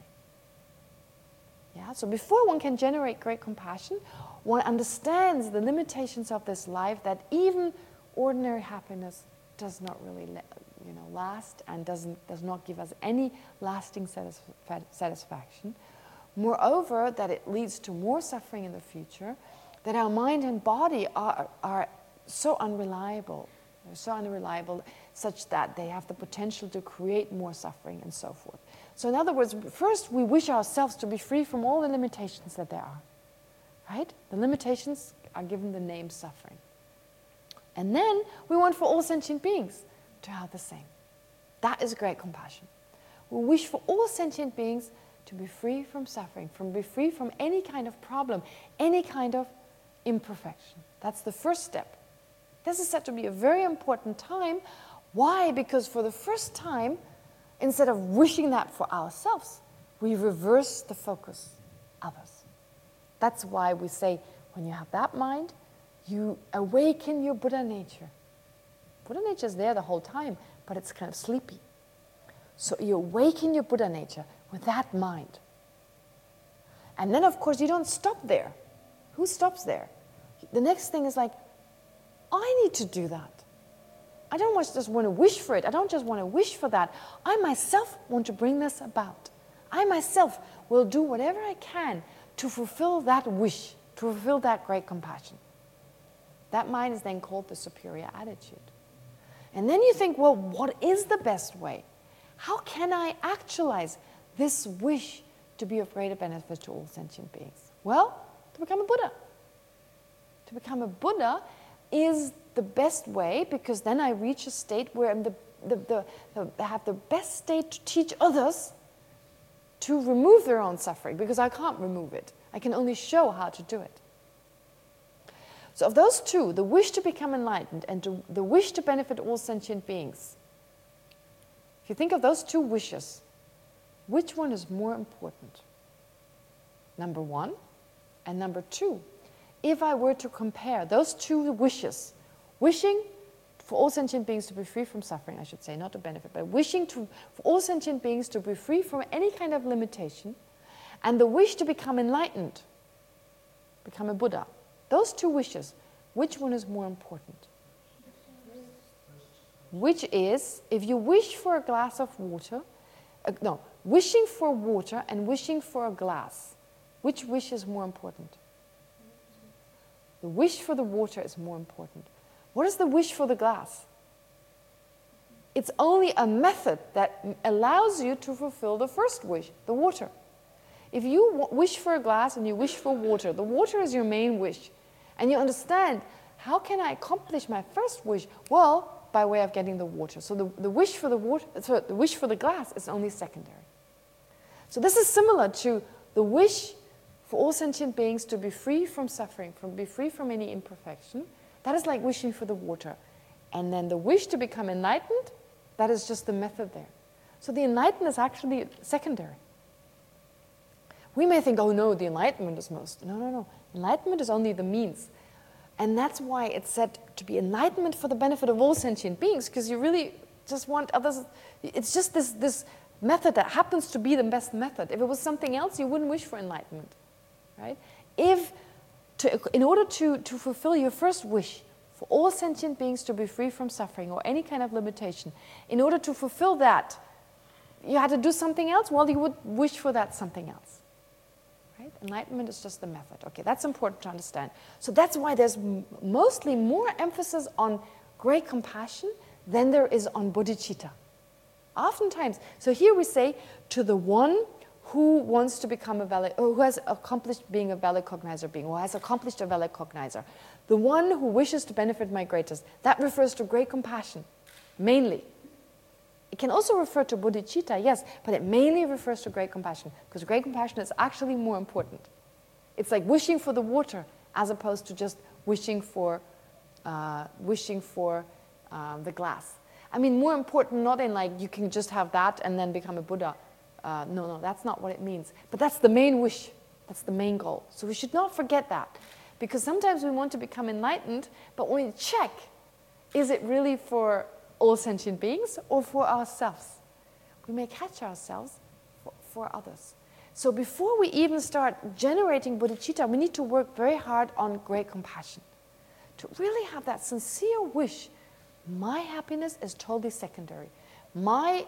Yeah, so before one can generate great compassion, one understands the limitations of this life, that even ordinary happiness does not really you know, last and doesn't, does not give us any lasting satisfa- satisfaction. Moreover, that it leads to more suffering in the future, that our mind and body are, are so unreliable, they're so unreliable such that they have the potential to create more suffering and so forth. So in other words, first we wish ourselves to be free from all the limitations that there are, right? The limitations are given the name suffering. And then we want for all sentient beings to have the same. That is great compassion. We wish for all sentient beings to be free from suffering, from be free from any kind of problem, any kind of imperfection. That's the first step. This is said to be a very important time. Why? Because for the first time, instead of wishing that for ourselves, we reverse the focus, others. That's why we say, when you have that mind, you awaken your Buddha nature. Buddha nature is there the whole time, but it's kind of sleepy. So you awaken your Buddha nature with that mind. And then, of course, you don't stop there. Who stops there? The next thing is like, I need to do that. I don't just want to wish for it. I don't just want to wish for that. I myself want to bring this about. I myself will do whatever I can to fulfill that wish, to fulfill that great compassion. That mind is then called the superior attitude. And then you think, well, what is the best way? How can I actualize this wish to be of greater benefit to all sentient beings? Well, to become a Buddha. To become a Buddha is the best way, because then I reach a state where I'm the, the, the, the, I have the best state to teach others to remove their own suffering, because I can't remove it. I can only show how to do it. So of those two, the wish to become enlightened and to, the wish to benefit all sentient beings, if you think of those two wishes, which one is more important? Number one and number two if I were to compare those two wishes, wishing for all sentient beings to be free from suffering, I should say, not to benefit, but wishing to, for all sentient beings to be free from any kind of limitation, and the wish to become enlightened, become a Buddha, those two wishes, which one is more important? Which is, if you wish for a glass of water, uh, no, wishing for water and wishing for a glass, which wish is more important? The wish for the water is more important. What is the wish for the glass? It's only a method that allows you to fulfill the first wish, the water. If you wish for a glass and you wish for water, the water is your main wish. And you understand, how can I accomplish my first wish? Well, by way of getting the water. So the, the wish for the water, so the wish for the glass is only secondary. So this is similar to the wish for all sentient beings to be free from suffering, from be free from any imperfection. That is like wishing for the water. And then the wish to become enlightened, that is just the method there. So the enlightened is actually secondary. We may think, oh no, the enlightenment is most. No, no, no. Enlightenment is only the means. And that's why it's said to be enlightenment for the benefit of all sentient beings, because you really just want others. It's just this, this method that happens to be the best method. If it was something else, you wouldn't wish for enlightenment, right? If, to, in order to, to fulfill your first wish, for all sentient beings to be free from suffering or any kind of limitation, in order to fulfill that, you had to do something else, well, you would wish for that something else. Right? Enlightenment is just the method. Okay, that's important to understand. So that's why there's m mostly more emphasis on great compassion than there is on bodhicitta. Oftentimes, so here we say, to the one who wants to become a valid, or who has accomplished being a valid cognizer being, or has accomplished a valid cognizer, the one who wishes to benefit my greatest, that refers to great compassion, mainly. It can also refer to bodhicitta, yes, but it mainly refers to great compassion, because great compassion is actually more important. It's like wishing for the water, as opposed to just wishing for, uh, wishing for uh, the glass. I mean, more important, not in like you can just have that and then become a Buddha. Uh, no, no, that's not what it means. But that's the main wish. That's the main goal. So we should not forget that, because sometimes we want to become enlightened, but when we check, is it really for all sentient beings or for ourselves? We may catch ourselves for, for others. So before we even start generating bodhicitta, we need to work very hard on great compassion. To really have that sincere wish, my happiness is totally secondary. My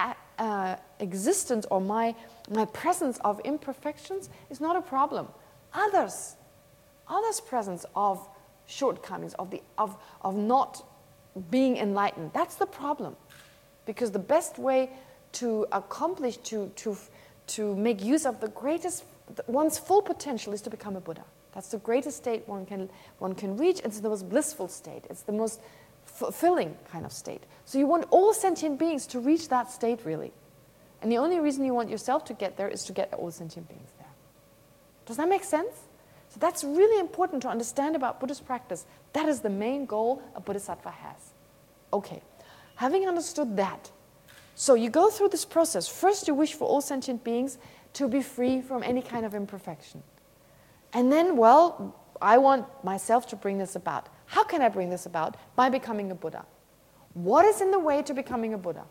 uh, existence or my, my presence of imperfections is not a problem. Others, others' presence of shortcomings, of, the, of, of not being enlightened, that's the problem. Because the best way to accomplish, to, to, to make use of the greatest, one's full potential is to become a Buddha. That's the greatest state one can, one can reach. It's the most blissful state. It's the most fulfilling kind of state. So you want all sentient beings to reach that state, really. And the only reason you want yourself to get there is to get all sentient beings there. Does that make sense? So that's really important to understand about Buddhist practice. That is the main goal a bodhisattva has. Okay, having understood that, so you go through this process. First, you wish for all sentient beings to be free from any kind of imperfection. And then, well, I want myself to bring this about. How can I bring this about? By becoming a Buddha. What is in the way to becoming a Buddha?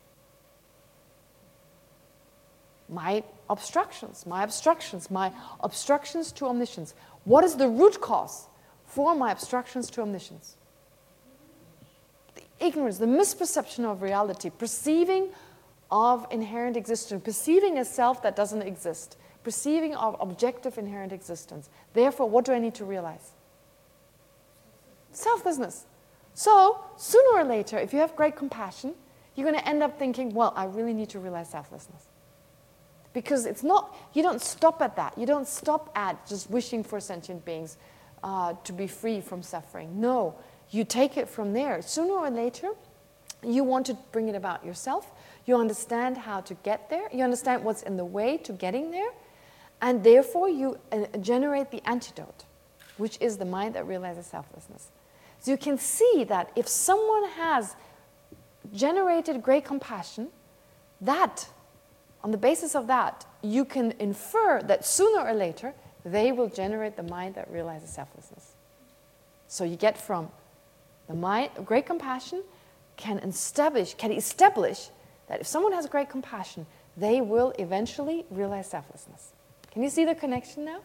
My obstructions, my obstructions, my obstructions to omniscience. What is the root cause for my obstructions to omniscience? The ignorance, the misperception of reality, perceiving of inherent existence, perceiving a self that doesn't exist, perceiving of objective inherent existence. Therefore, what do I need to realize? Selflessness. So, sooner or later, if you have great compassion, you're going to end up thinking, well, I really need to realize selflessness. Because it's not, you don't stop at that. You don't stop at just wishing for sentient beings uh, to be free from suffering. No, you take it from there. Sooner or later, you want to bring it about yourself. You understand how to get there. You understand what's in the way to getting there. And therefore, you uh, generate the antidote, which is the mind that realizes selflessness. So you can see that if someone has generated great compassion, that, on the basis of that, you can infer that sooner or later they will generate the mind that realizes selflessness. So you get from the mind, great compassion can establish, can establish that if someone has great compassion, they will eventually realize selflessness. Can you see the connection now?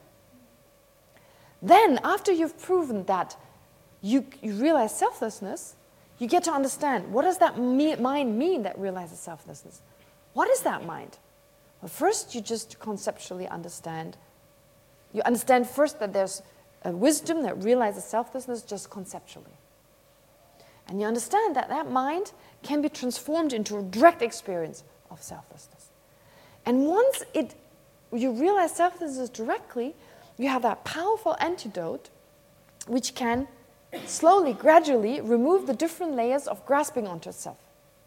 Then, after you've proven that you, you realize selflessness, you get to understand, what does that me- mind mean that realizes selflessness? What is that mind? Well, first you just conceptually understand. You understand first that there's a wisdom that realizes selflessness just conceptually. And you understand that that mind can be transformed into a direct experience of selflessness. And once it, you realize selflessness directly, you have that powerful antidote which can slowly, gradually remove the different layers of grasping onto self.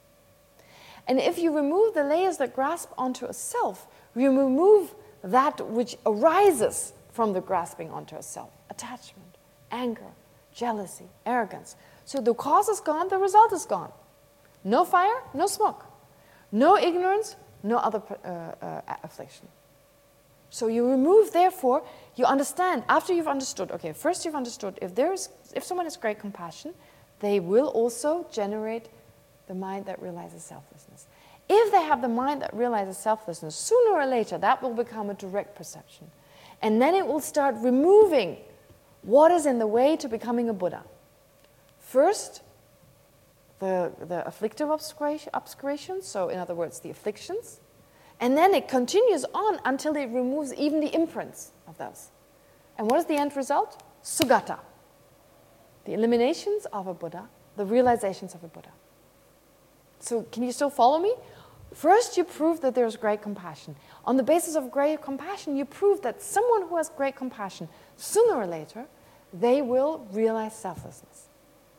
And if you remove the layers that grasp onto a self, you remove that which arises from the grasping onto a self. Attachment, anger, jealousy, arrogance. So the cause is gone, the result is gone. No fire, no smoke. No ignorance, no other uh, uh, affliction. So you remove, therefore, you understand, after you've understood, okay, first you've understood, if there is, if someone has great compassion, they will also generate the mind that realizes selflessness. If they have the mind that realizes selflessness, sooner or later, that will become a direct perception. And then it will start removing what is in the way to becoming a Buddha. First, the, the afflictive obscurations, so in other words, the afflictions. And then it continues on until it removes even the imprints of those. And what is the end result? Sugata. The eliminations of a Buddha, the realizations of a Buddha. So can you still follow me? First, you prove that there's great compassion. On the basis of great compassion, you prove that someone who has great compassion, sooner or later, they will realize selflessness.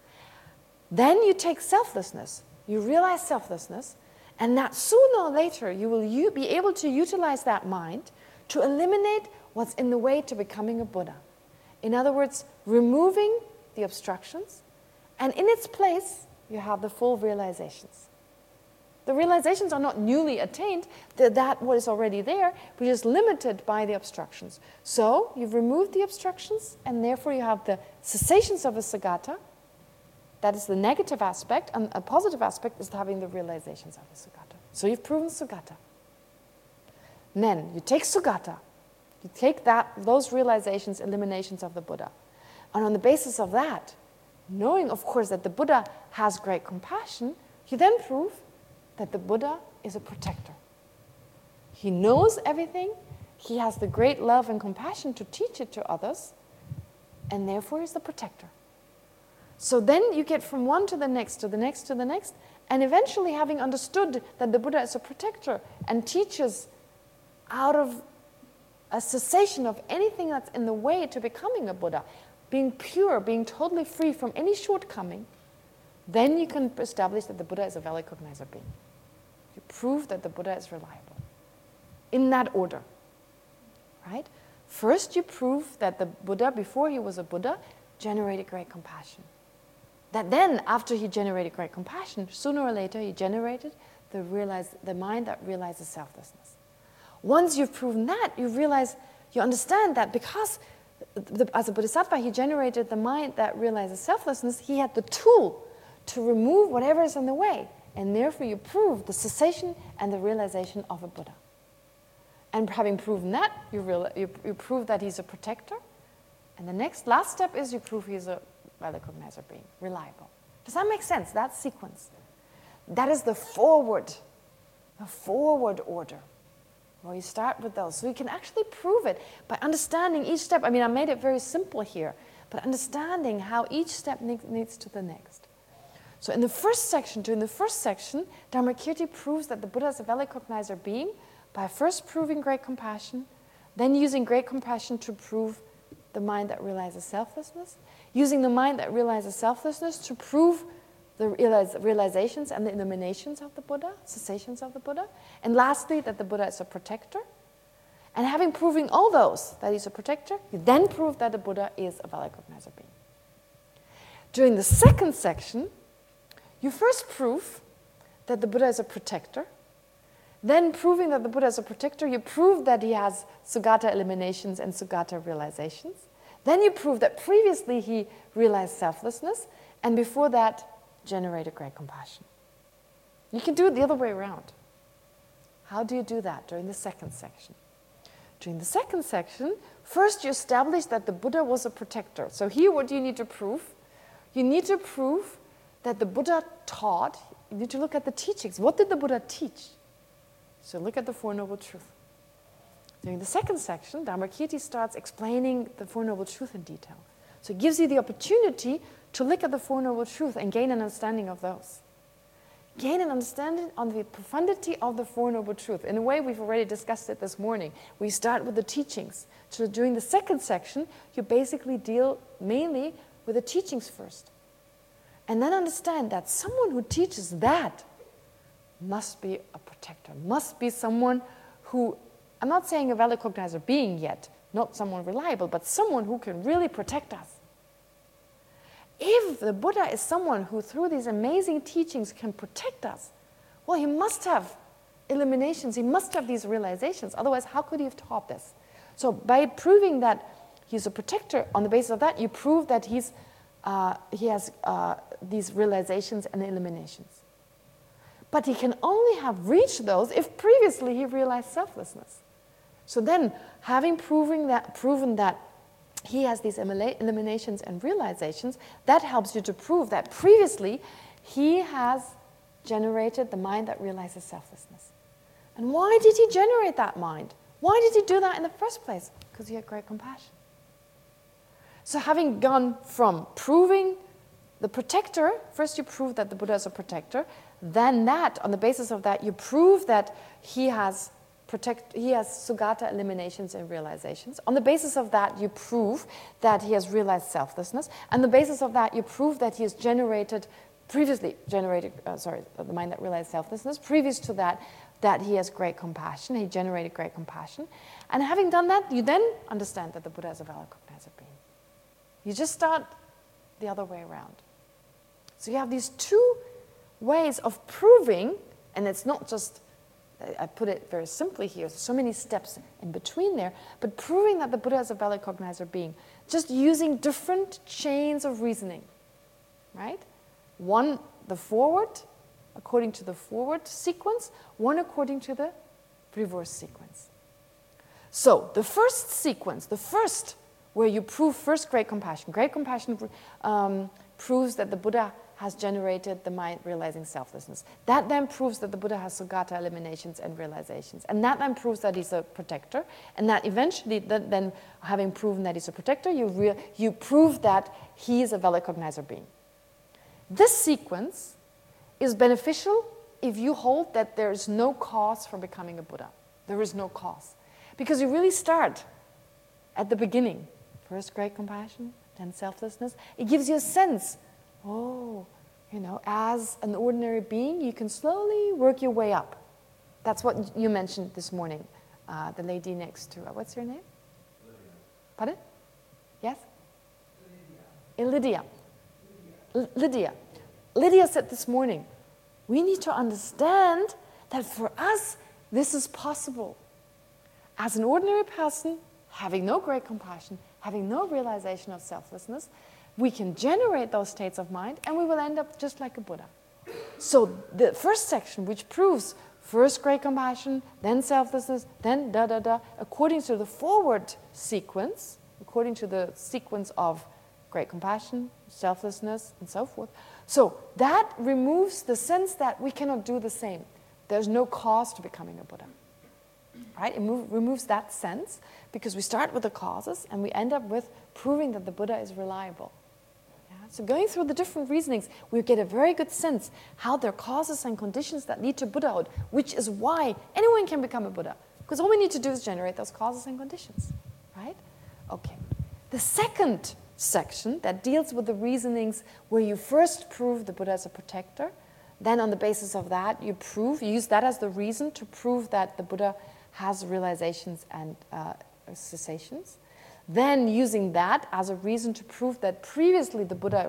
Then you take selflessness, you realize selflessness, and that sooner or later you will u- be able to utilize that mind to eliminate what's in the way to becoming a Buddha. In other words, removing the obstructions, and in its place, you have the full realizations. The realizations are not newly attained, they're that what is already there, which is limited by the obstructions. So you've removed the obstructions, and therefore you have the cessations of a Sagata. That is the negative aspect, and a positive aspect is having the realizations of a Sugata. So you've proven Sugata. Then you take Sugata, you take that, those realizations, eliminations of the Buddha. And on the basis of that, knowing, of course, that the Buddha has great compassion, you then prove that the Buddha is a protector. He knows everything, he has the great love and compassion to teach it to others, and therefore he's the protector. So then you get from one to the next, to the next, to the next, and eventually having understood that the Buddha is a protector and teaches out of a cessation of anything that's in the way to becoming a Buddha, being pure, being totally free from any shortcoming, then you can establish that the Buddha is a valid cognizer being. You prove that the Buddha is reliable. In that order, right? First you prove that the Buddha, before he was a Buddha, generated great compassion. That then, after he generated great compassion, sooner or later he generated the, realize, the mind that realizes selflessness. Once you've proven that, you realize, you understand that because the, as a Bodhisattva he generated the mind that realizes selflessness, he had the tool to remove whatever is in the way. And therefore you prove the cessation and the realization of a Buddha. And having proven that, you, real, you, you prove that he's a protector. And the next, last step is you prove he's a valid cognizer being, reliable. Does that make sense, that sequence? That is the forward, the forward order, where you start with those. So you can actually prove it by understanding each step. I mean, I made it very simple here, but understanding how each step leads to the next. So in the first section, during the first section, Dharmakirti proves that the Buddha is a valid cognizer being by first proving great compassion, then using great compassion to prove the mind that realizes selflessness, using the mind that realizes selflessness to prove the realizations and the eliminations of the Buddha, cessations of the Buddha, and lastly, that the Buddha is a protector. And having proven all those, that he's a protector, you then prove that the Buddha is a valid cognizer being. During the second section, you first prove that the Buddha is a protector, Then proving that the Buddha is a protector, you prove that he has Sugata eliminations and Sugata realizations. Then you prove that previously he realized selflessness, and before that generated great compassion. You can do it the other way around. How do you do that during the second section? During the second section, first you establish that the Buddha was a protector. So here what do you need to prove? You need to prove that the Buddha taught, you need to look at the teachings. What did the Buddha teach? So look at the Four Noble Truths. During the second section, Dharmakirti starts explaining the Four Noble Truths in detail. So it gives you the opportunity to look at the Four Noble Truths and gain an understanding of those. Gain an understanding on the profundity of the Four Noble Truths. In a way, we've already discussed it this morning. We start with the teachings. So during the second section, you basically deal mainly with the teachings first. And then understand that someone who teaches that must be a protector, must be someone who, I'm not saying a valid cognizer being yet, not someone reliable, but someone who can really protect us. If the Buddha is someone who through these amazing teachings can protect us, well, he must have eliminations, he must have these realizations, otherwise how could he have taught this? So by proving that he's a protector, on the basis of that, you prove that he's, uh, he has uh, these realizations and eliminations. But he can only have reached those if previously he realized selflessness. So then, having proven that, proven that he has these eliminations and realizations, that helps you to prove that previously he has generated the mind that realizes selflessness. And why did he generate that mind? Why did he do that in the first place? Because he had great compassion. So having gone from proving the protector, first you prove that the Buddha is a protector, then that, on the basis of that, you prove that he has protect, he has Sugata eliminations and realizations. On the basis of that, you prove that he has realized selflessness. On the basis of that, you prove that he has generated, previously generated, uh, sorry, the mind that realized selflessness. Previous to that, that he has great compassion. He generated great compassion. And having done that, you then understand that the Buddha is a valid cognizer being. You just start the other way around. So you have these two ways of proving, and it's not just, I put it very simply here, so many steps in between there, but proving that the Buddha is a valid cognizer being, just using different chains of reasoning, right? One, the forward, according to the forward sequence, one according to the reverse sequence. So the first sequence, the first, where you prove first great compassion. Great compassion um, proves that the Buddha has generated the mind realizing selflessness. That then proves that the Buddha has Sugata eliminations and realizations. And that then proves that he's a protector. And that eventually, then having proven that he's a protector, you, re you prove that he is a valid cognizer being. This sequence is beneficial if you hold that there is no cause for becoming a Buddha. There is no cause. Because you really start at the beginning. First great compassion, then selflessness. It gives you a sense, oh, you know, as an ordinary being, you can slowly work your way up. That's what you mentioned this morning. Uh, the lady next to, uh, what's your name? Lydia. Pardon? Yes? Lydia. Lydia. Lydia. Lydia. Lydia said this morning, we need to understand that for us, this is possible. As an ordinary person, having no great compassion, having no realization of selflessness, we can generate those states of mind and we will end up just like a Buddha. So the first section, which proves first great compassion, then selflessness, then da-da-da, according to the forward sequence, according to the sequence of great compassion, selflessness, and so forth. So that removes the sense that we cannot do the same. There's no cause to becoming a Buddha. Right? It move, removes that sense because we start with the causes and we end up with proving that the Buddha is reliable. Yeah? So going through the different reasonings, we get a very good sense how there are causes and conditions that lead to Buddhahood, which is why anyone can become a Buddha. Because all we need to do is generate those causes and conditions. Right? Okay. The second section that deals with the reasonings where you first prove the Buddha is a protector, then on the basis of that you prove, you use that as the reason to prove that the Buddha has realizations and uh, cessations. Then using that as a reason to prove that previously the Buddha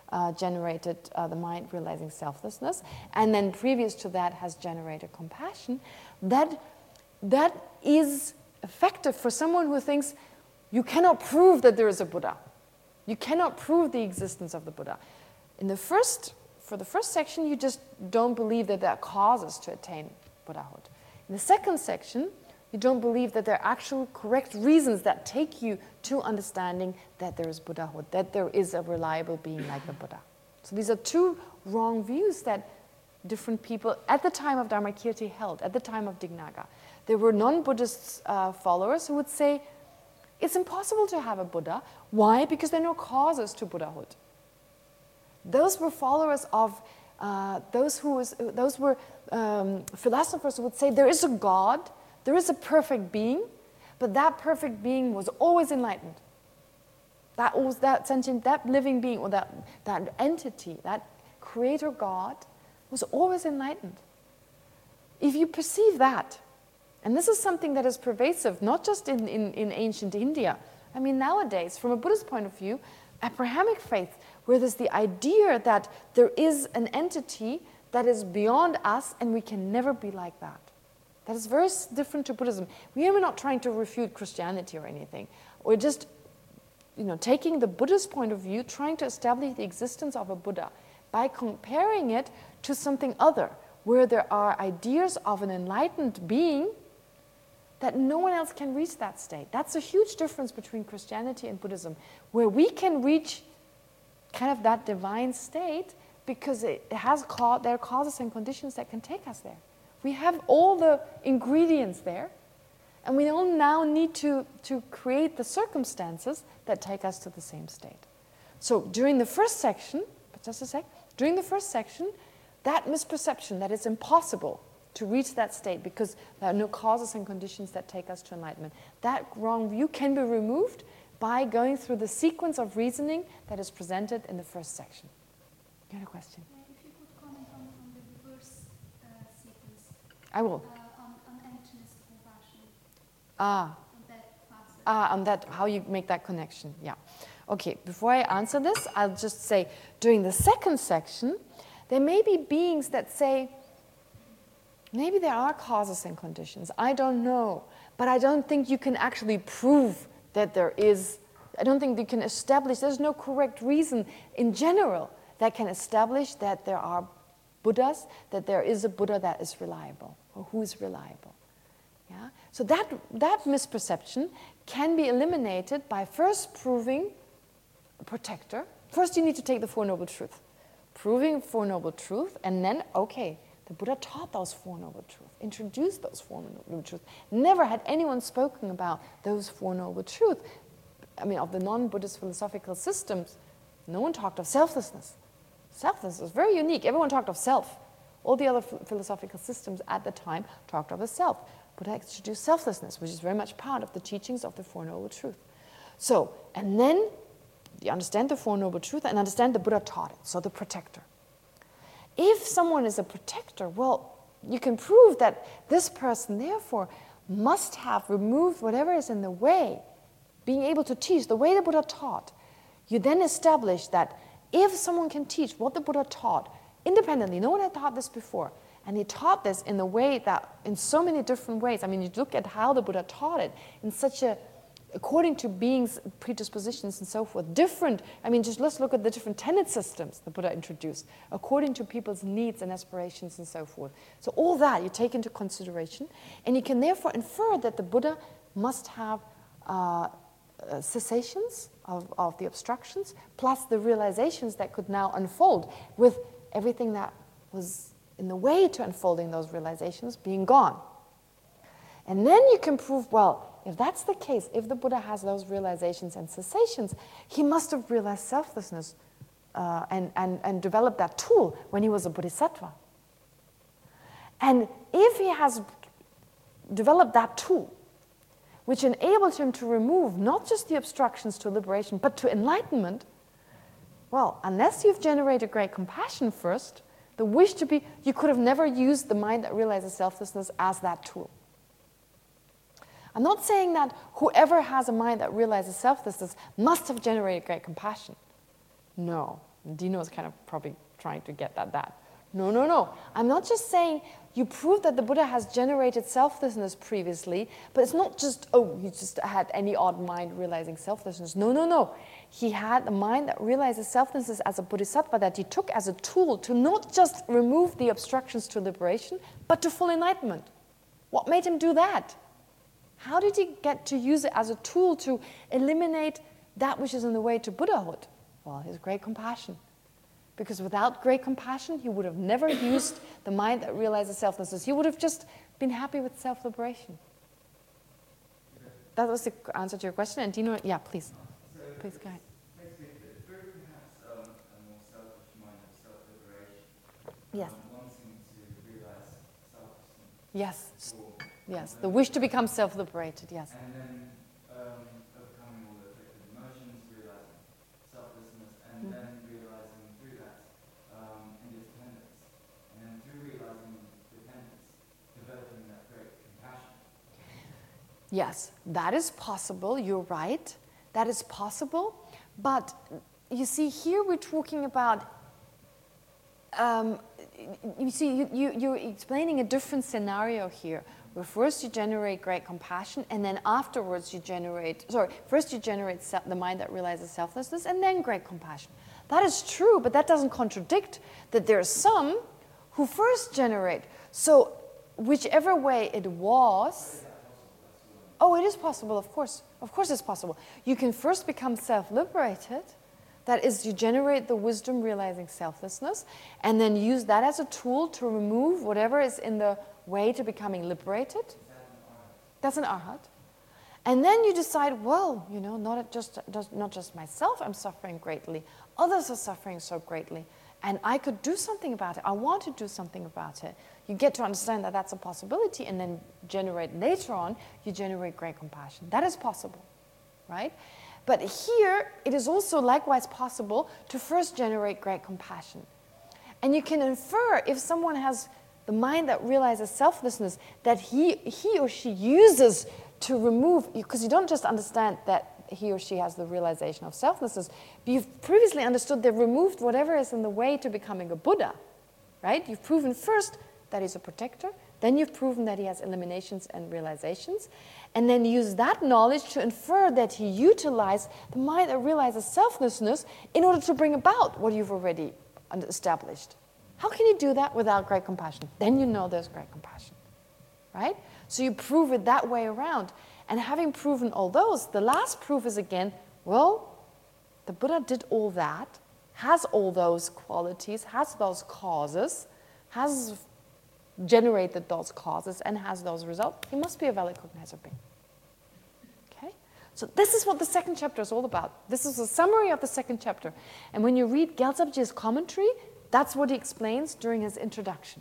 uh, generated uh, the mind realizing selflessness, and then previous to that has generated compassion, that, that is effective for someone who thinks you cannot prove that there is a Buddha. You cannot prove the existence of the Buddha. In the first, for the first section, you just don't believe that there are causes to attain Buddhahood. In the second section, you don't believe that there are actual correct reasons that take you to understanding that there is Buddhahood, that there is a reliable being like the Buddha. So these are two wrong views that different people at the time of Dharmakirti held, at the time of Dignaga. There were non-Buddhist uh, followers who would say, it's impossible to have a Buddha. Why? Because there are no causes to Buddhahood. Those were followers of, uh, those, who was, those were um, philosophers who would say there is a God, there is a perfect being, but that perfect being was always enlightened. That was that sentient, that living being, or that, that entity, that creator God was always enlightened. If you perceive that, and this is something that is pervasive, not just in, in, in ancient India. I mean, nowadays, from a Buddhist point of view, Abrahamic faith, where there's the idea that there is an entity that is beyond us and we can never be like that. That is very different to Buddhism. We are not trying to refute Christianity or anything. We're just, you know, taking the Buddhist point of view, trying to establish the existence of a Buddha by comparing it to something other, where there are ideas of an enlightened being that no one else can reach that state. That's a huge difference between Christianity and Buddhism, where we can reach kind of that divine state because it has ca- there are causes and conditions that can take us there. We have all the ingredients there, and we all now need to, to create the circumstances that take us to the same state. So during the first section, but just a sec, during the first section, that misperception that it's impossible to reach that state because there are no causes and conditions that take us to enlightenment, that wrong view can be removed by going through the sequence of reasoning that is presented in the first section. You had a question? Uh, if you could comment on, on the reverse uh, sequence. I will. Uh, on, on emptiness, compassion. Ah. On that passage. Ah, on that, how you make that connection, yeah. Okay, before I answer this, I'll just say, during the second section, there may be beings that say, maybe there are causes and conditions, I don't know, but I don't think you can actually prove that there is, I don't think you can establish, there's no correct reason in general that can establish that there are Buddhas, that there is a Buddha that is reliable, or who is reliable. Yeah? So that, that misperception can be eliminated by first proving a protector. First you need to take the Four Noble Truths. Proving Four Noble Truths, and then, okay, the Buddha taught those Four Noble Truths, introduced those Four Noble Truths. Never had anyone spoken about those Four Noble Truths. I mean, of the non-Buddhist philosophical systems, no one talked of selflessness. Selflessness was very unique. Everyone talked of self. All the other philosophical systems at the time talked of the self. Buddha introduced selflessness, which is very much part of the teachings of the Four Noble Truths. So, and then you understand the Four Noble Truths and understand the Buddha taught it, so the protector. If someone is a protector, well, you can prove that this person, therefore, must have removed whatever is in the way, being able to teach the way the Buddha taught. You then establish that if someone can teach what the Buddha taught independently, no one had taught this before, and he taught this in the way that, in so many different ways. I mean, you look at how the Buddha taught it in such a, according to beings' predispositions and so forth, different, I mean, just let's look at the different tenet systems the Buddha introduced, according to people's needs and aspirations and so forth. So all that you take into consideration, and you can therefore infer that the Buddha must have uh, uh, cessations of, of the obstructions, plus the realizations that could now unfold with everything that was in the way to unfolding those realizations being gone. And then you can prove, well, if that's the case, if the Buddha has those realizations and cessations, he must have realized selflessness uh, and, and, and developed that tool when he was a bodhisattva. And if he has developed that tool, which enabled him to remove not just the obstructions to liberation, but to enlightenment, well, unless you've generated great compassion first, the wish to be, you could have never used the mind that realizes selflessness as that tool. I'm not saying that whoever has a mind that realizes selflessness must have generated great compassion. No, Dino is kind of probably trying to get at that. No, no, no. I'm not just saying you prove that the Buddha has generated selflessness previously, but it's not just, oh, he just had any odd mind realizing selflessness. No, no, no. He had a mind that realizes selflessness as a bodhisattva that he took as a tool to not just remove the obstructions to liberation, but to full enlightenment. What made him do that? How did he get to use it as a tool to eliminate that which is in the way to Buddhahood? Well, his great compassion. Because without great compassion, he would have never used the mind that realizes selflessness. He would have just been happy with self-liberation. That was the answer to your question. And Dino, yeah, please. So Please go ahead. Makes me very perhaps um, a more selfish mind of self-liberation. Yes. Um, wanting to realize selflessness. Yes. Or, Yes. The wish to become self-liberated, yes. And then um, overcoming all the afflicted emotions, realizing selflessness, and Mm. then realizing through that um, independence. And then through realizing dependence, developing that great compassion. Yes, that is possible. You're right. That is possible. But you see, here we're talking about, um, you see, you, you, you're explaining a different scenario here, where first you generate great compassion, and then afterwards you generate, sorry, first you generate self, the mind that realizes selflessness, and then great compassion. That is true, but that doesn't contradict that there are some who first generate. So whichever way it was, oh, it is possible, of course. Of course it's possible. You can first become self-liberated. That is, you generate the wisdom realizing selflessness, and then use that as a tool to remove whatever is in the way to becoming liberated. That's an arhat. And then you decide, well, you know, not just, not just myself I'm suffering greatly. Others are suffering so greatly. And I could do something about it. I want to do something about it. You get to understand that that's a possibility, and then generate later on, you generate great compassion. That is possible, right? But here, it is also likewise possible to first generate great compassion. And you can infer if someone has the mind that realizes selflessness, that he, he or she uses to remove, because you don't just understand that he or she has the realization of selflessness, but you've previously understood they've removed whatever is in the way to becoming a Buddha, right? You've proven first that he's a protector, then you've proven that he has eliminations and realizations, and then use that knowledge to infer that he utilized the mind that realizes selflessness in order to bring about what you've already established. How can you do that without great compassion? Then you know there's great compassion, right? So you prove it that way around. And having proven all those, the last proof is again, well, the Buddha did all that, has all those qualities, has those causes, has generated those causes, and has those results. He must be a valid cognizer being. Okay? So this is what the second chapter is all about. This is a summary of the second chapter. And when you read Gyaltsabje's commentary, that's what he explains during his introduction.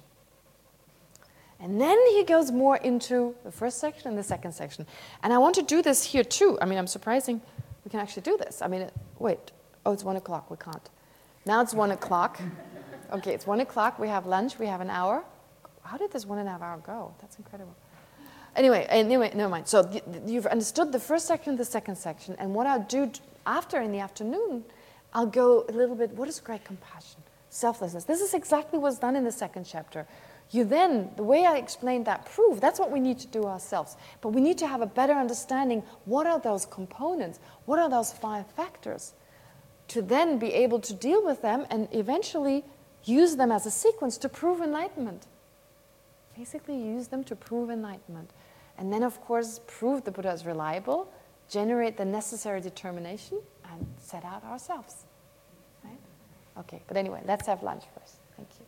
And then he goes more into the first section and the second section. And I want to do this here too. I mean, I'm surprising we can actually do this. I mean, it, wait. Oh, it's one o'clock. We can't. Now it's one o'clock. Okay, it's one o'clock. We have lunch. We have an hour. How did this one and a half hour go? That's incredible. Anyway, anyway, never mind. So th- you've understood the first section and the second section. And what I'll do after in the afternoon, I'll go a little bit, what is great compassion? Selflessness. This is exactly what's done in the second chapter. You then, the way I explained that proof, that's what we need to do ourselves. But we need to have a better understanding, what are those components? What are those five factors? To then be able to deal with them and eventually use them as a sequence to prove enlightenment. Basically use them to prove enlightenment. And then, of course, prove the Buddha is reliable, generate the necessary determination, and set out ourselves. Right? Okay, but anyway, let's have lunch first. Thank you.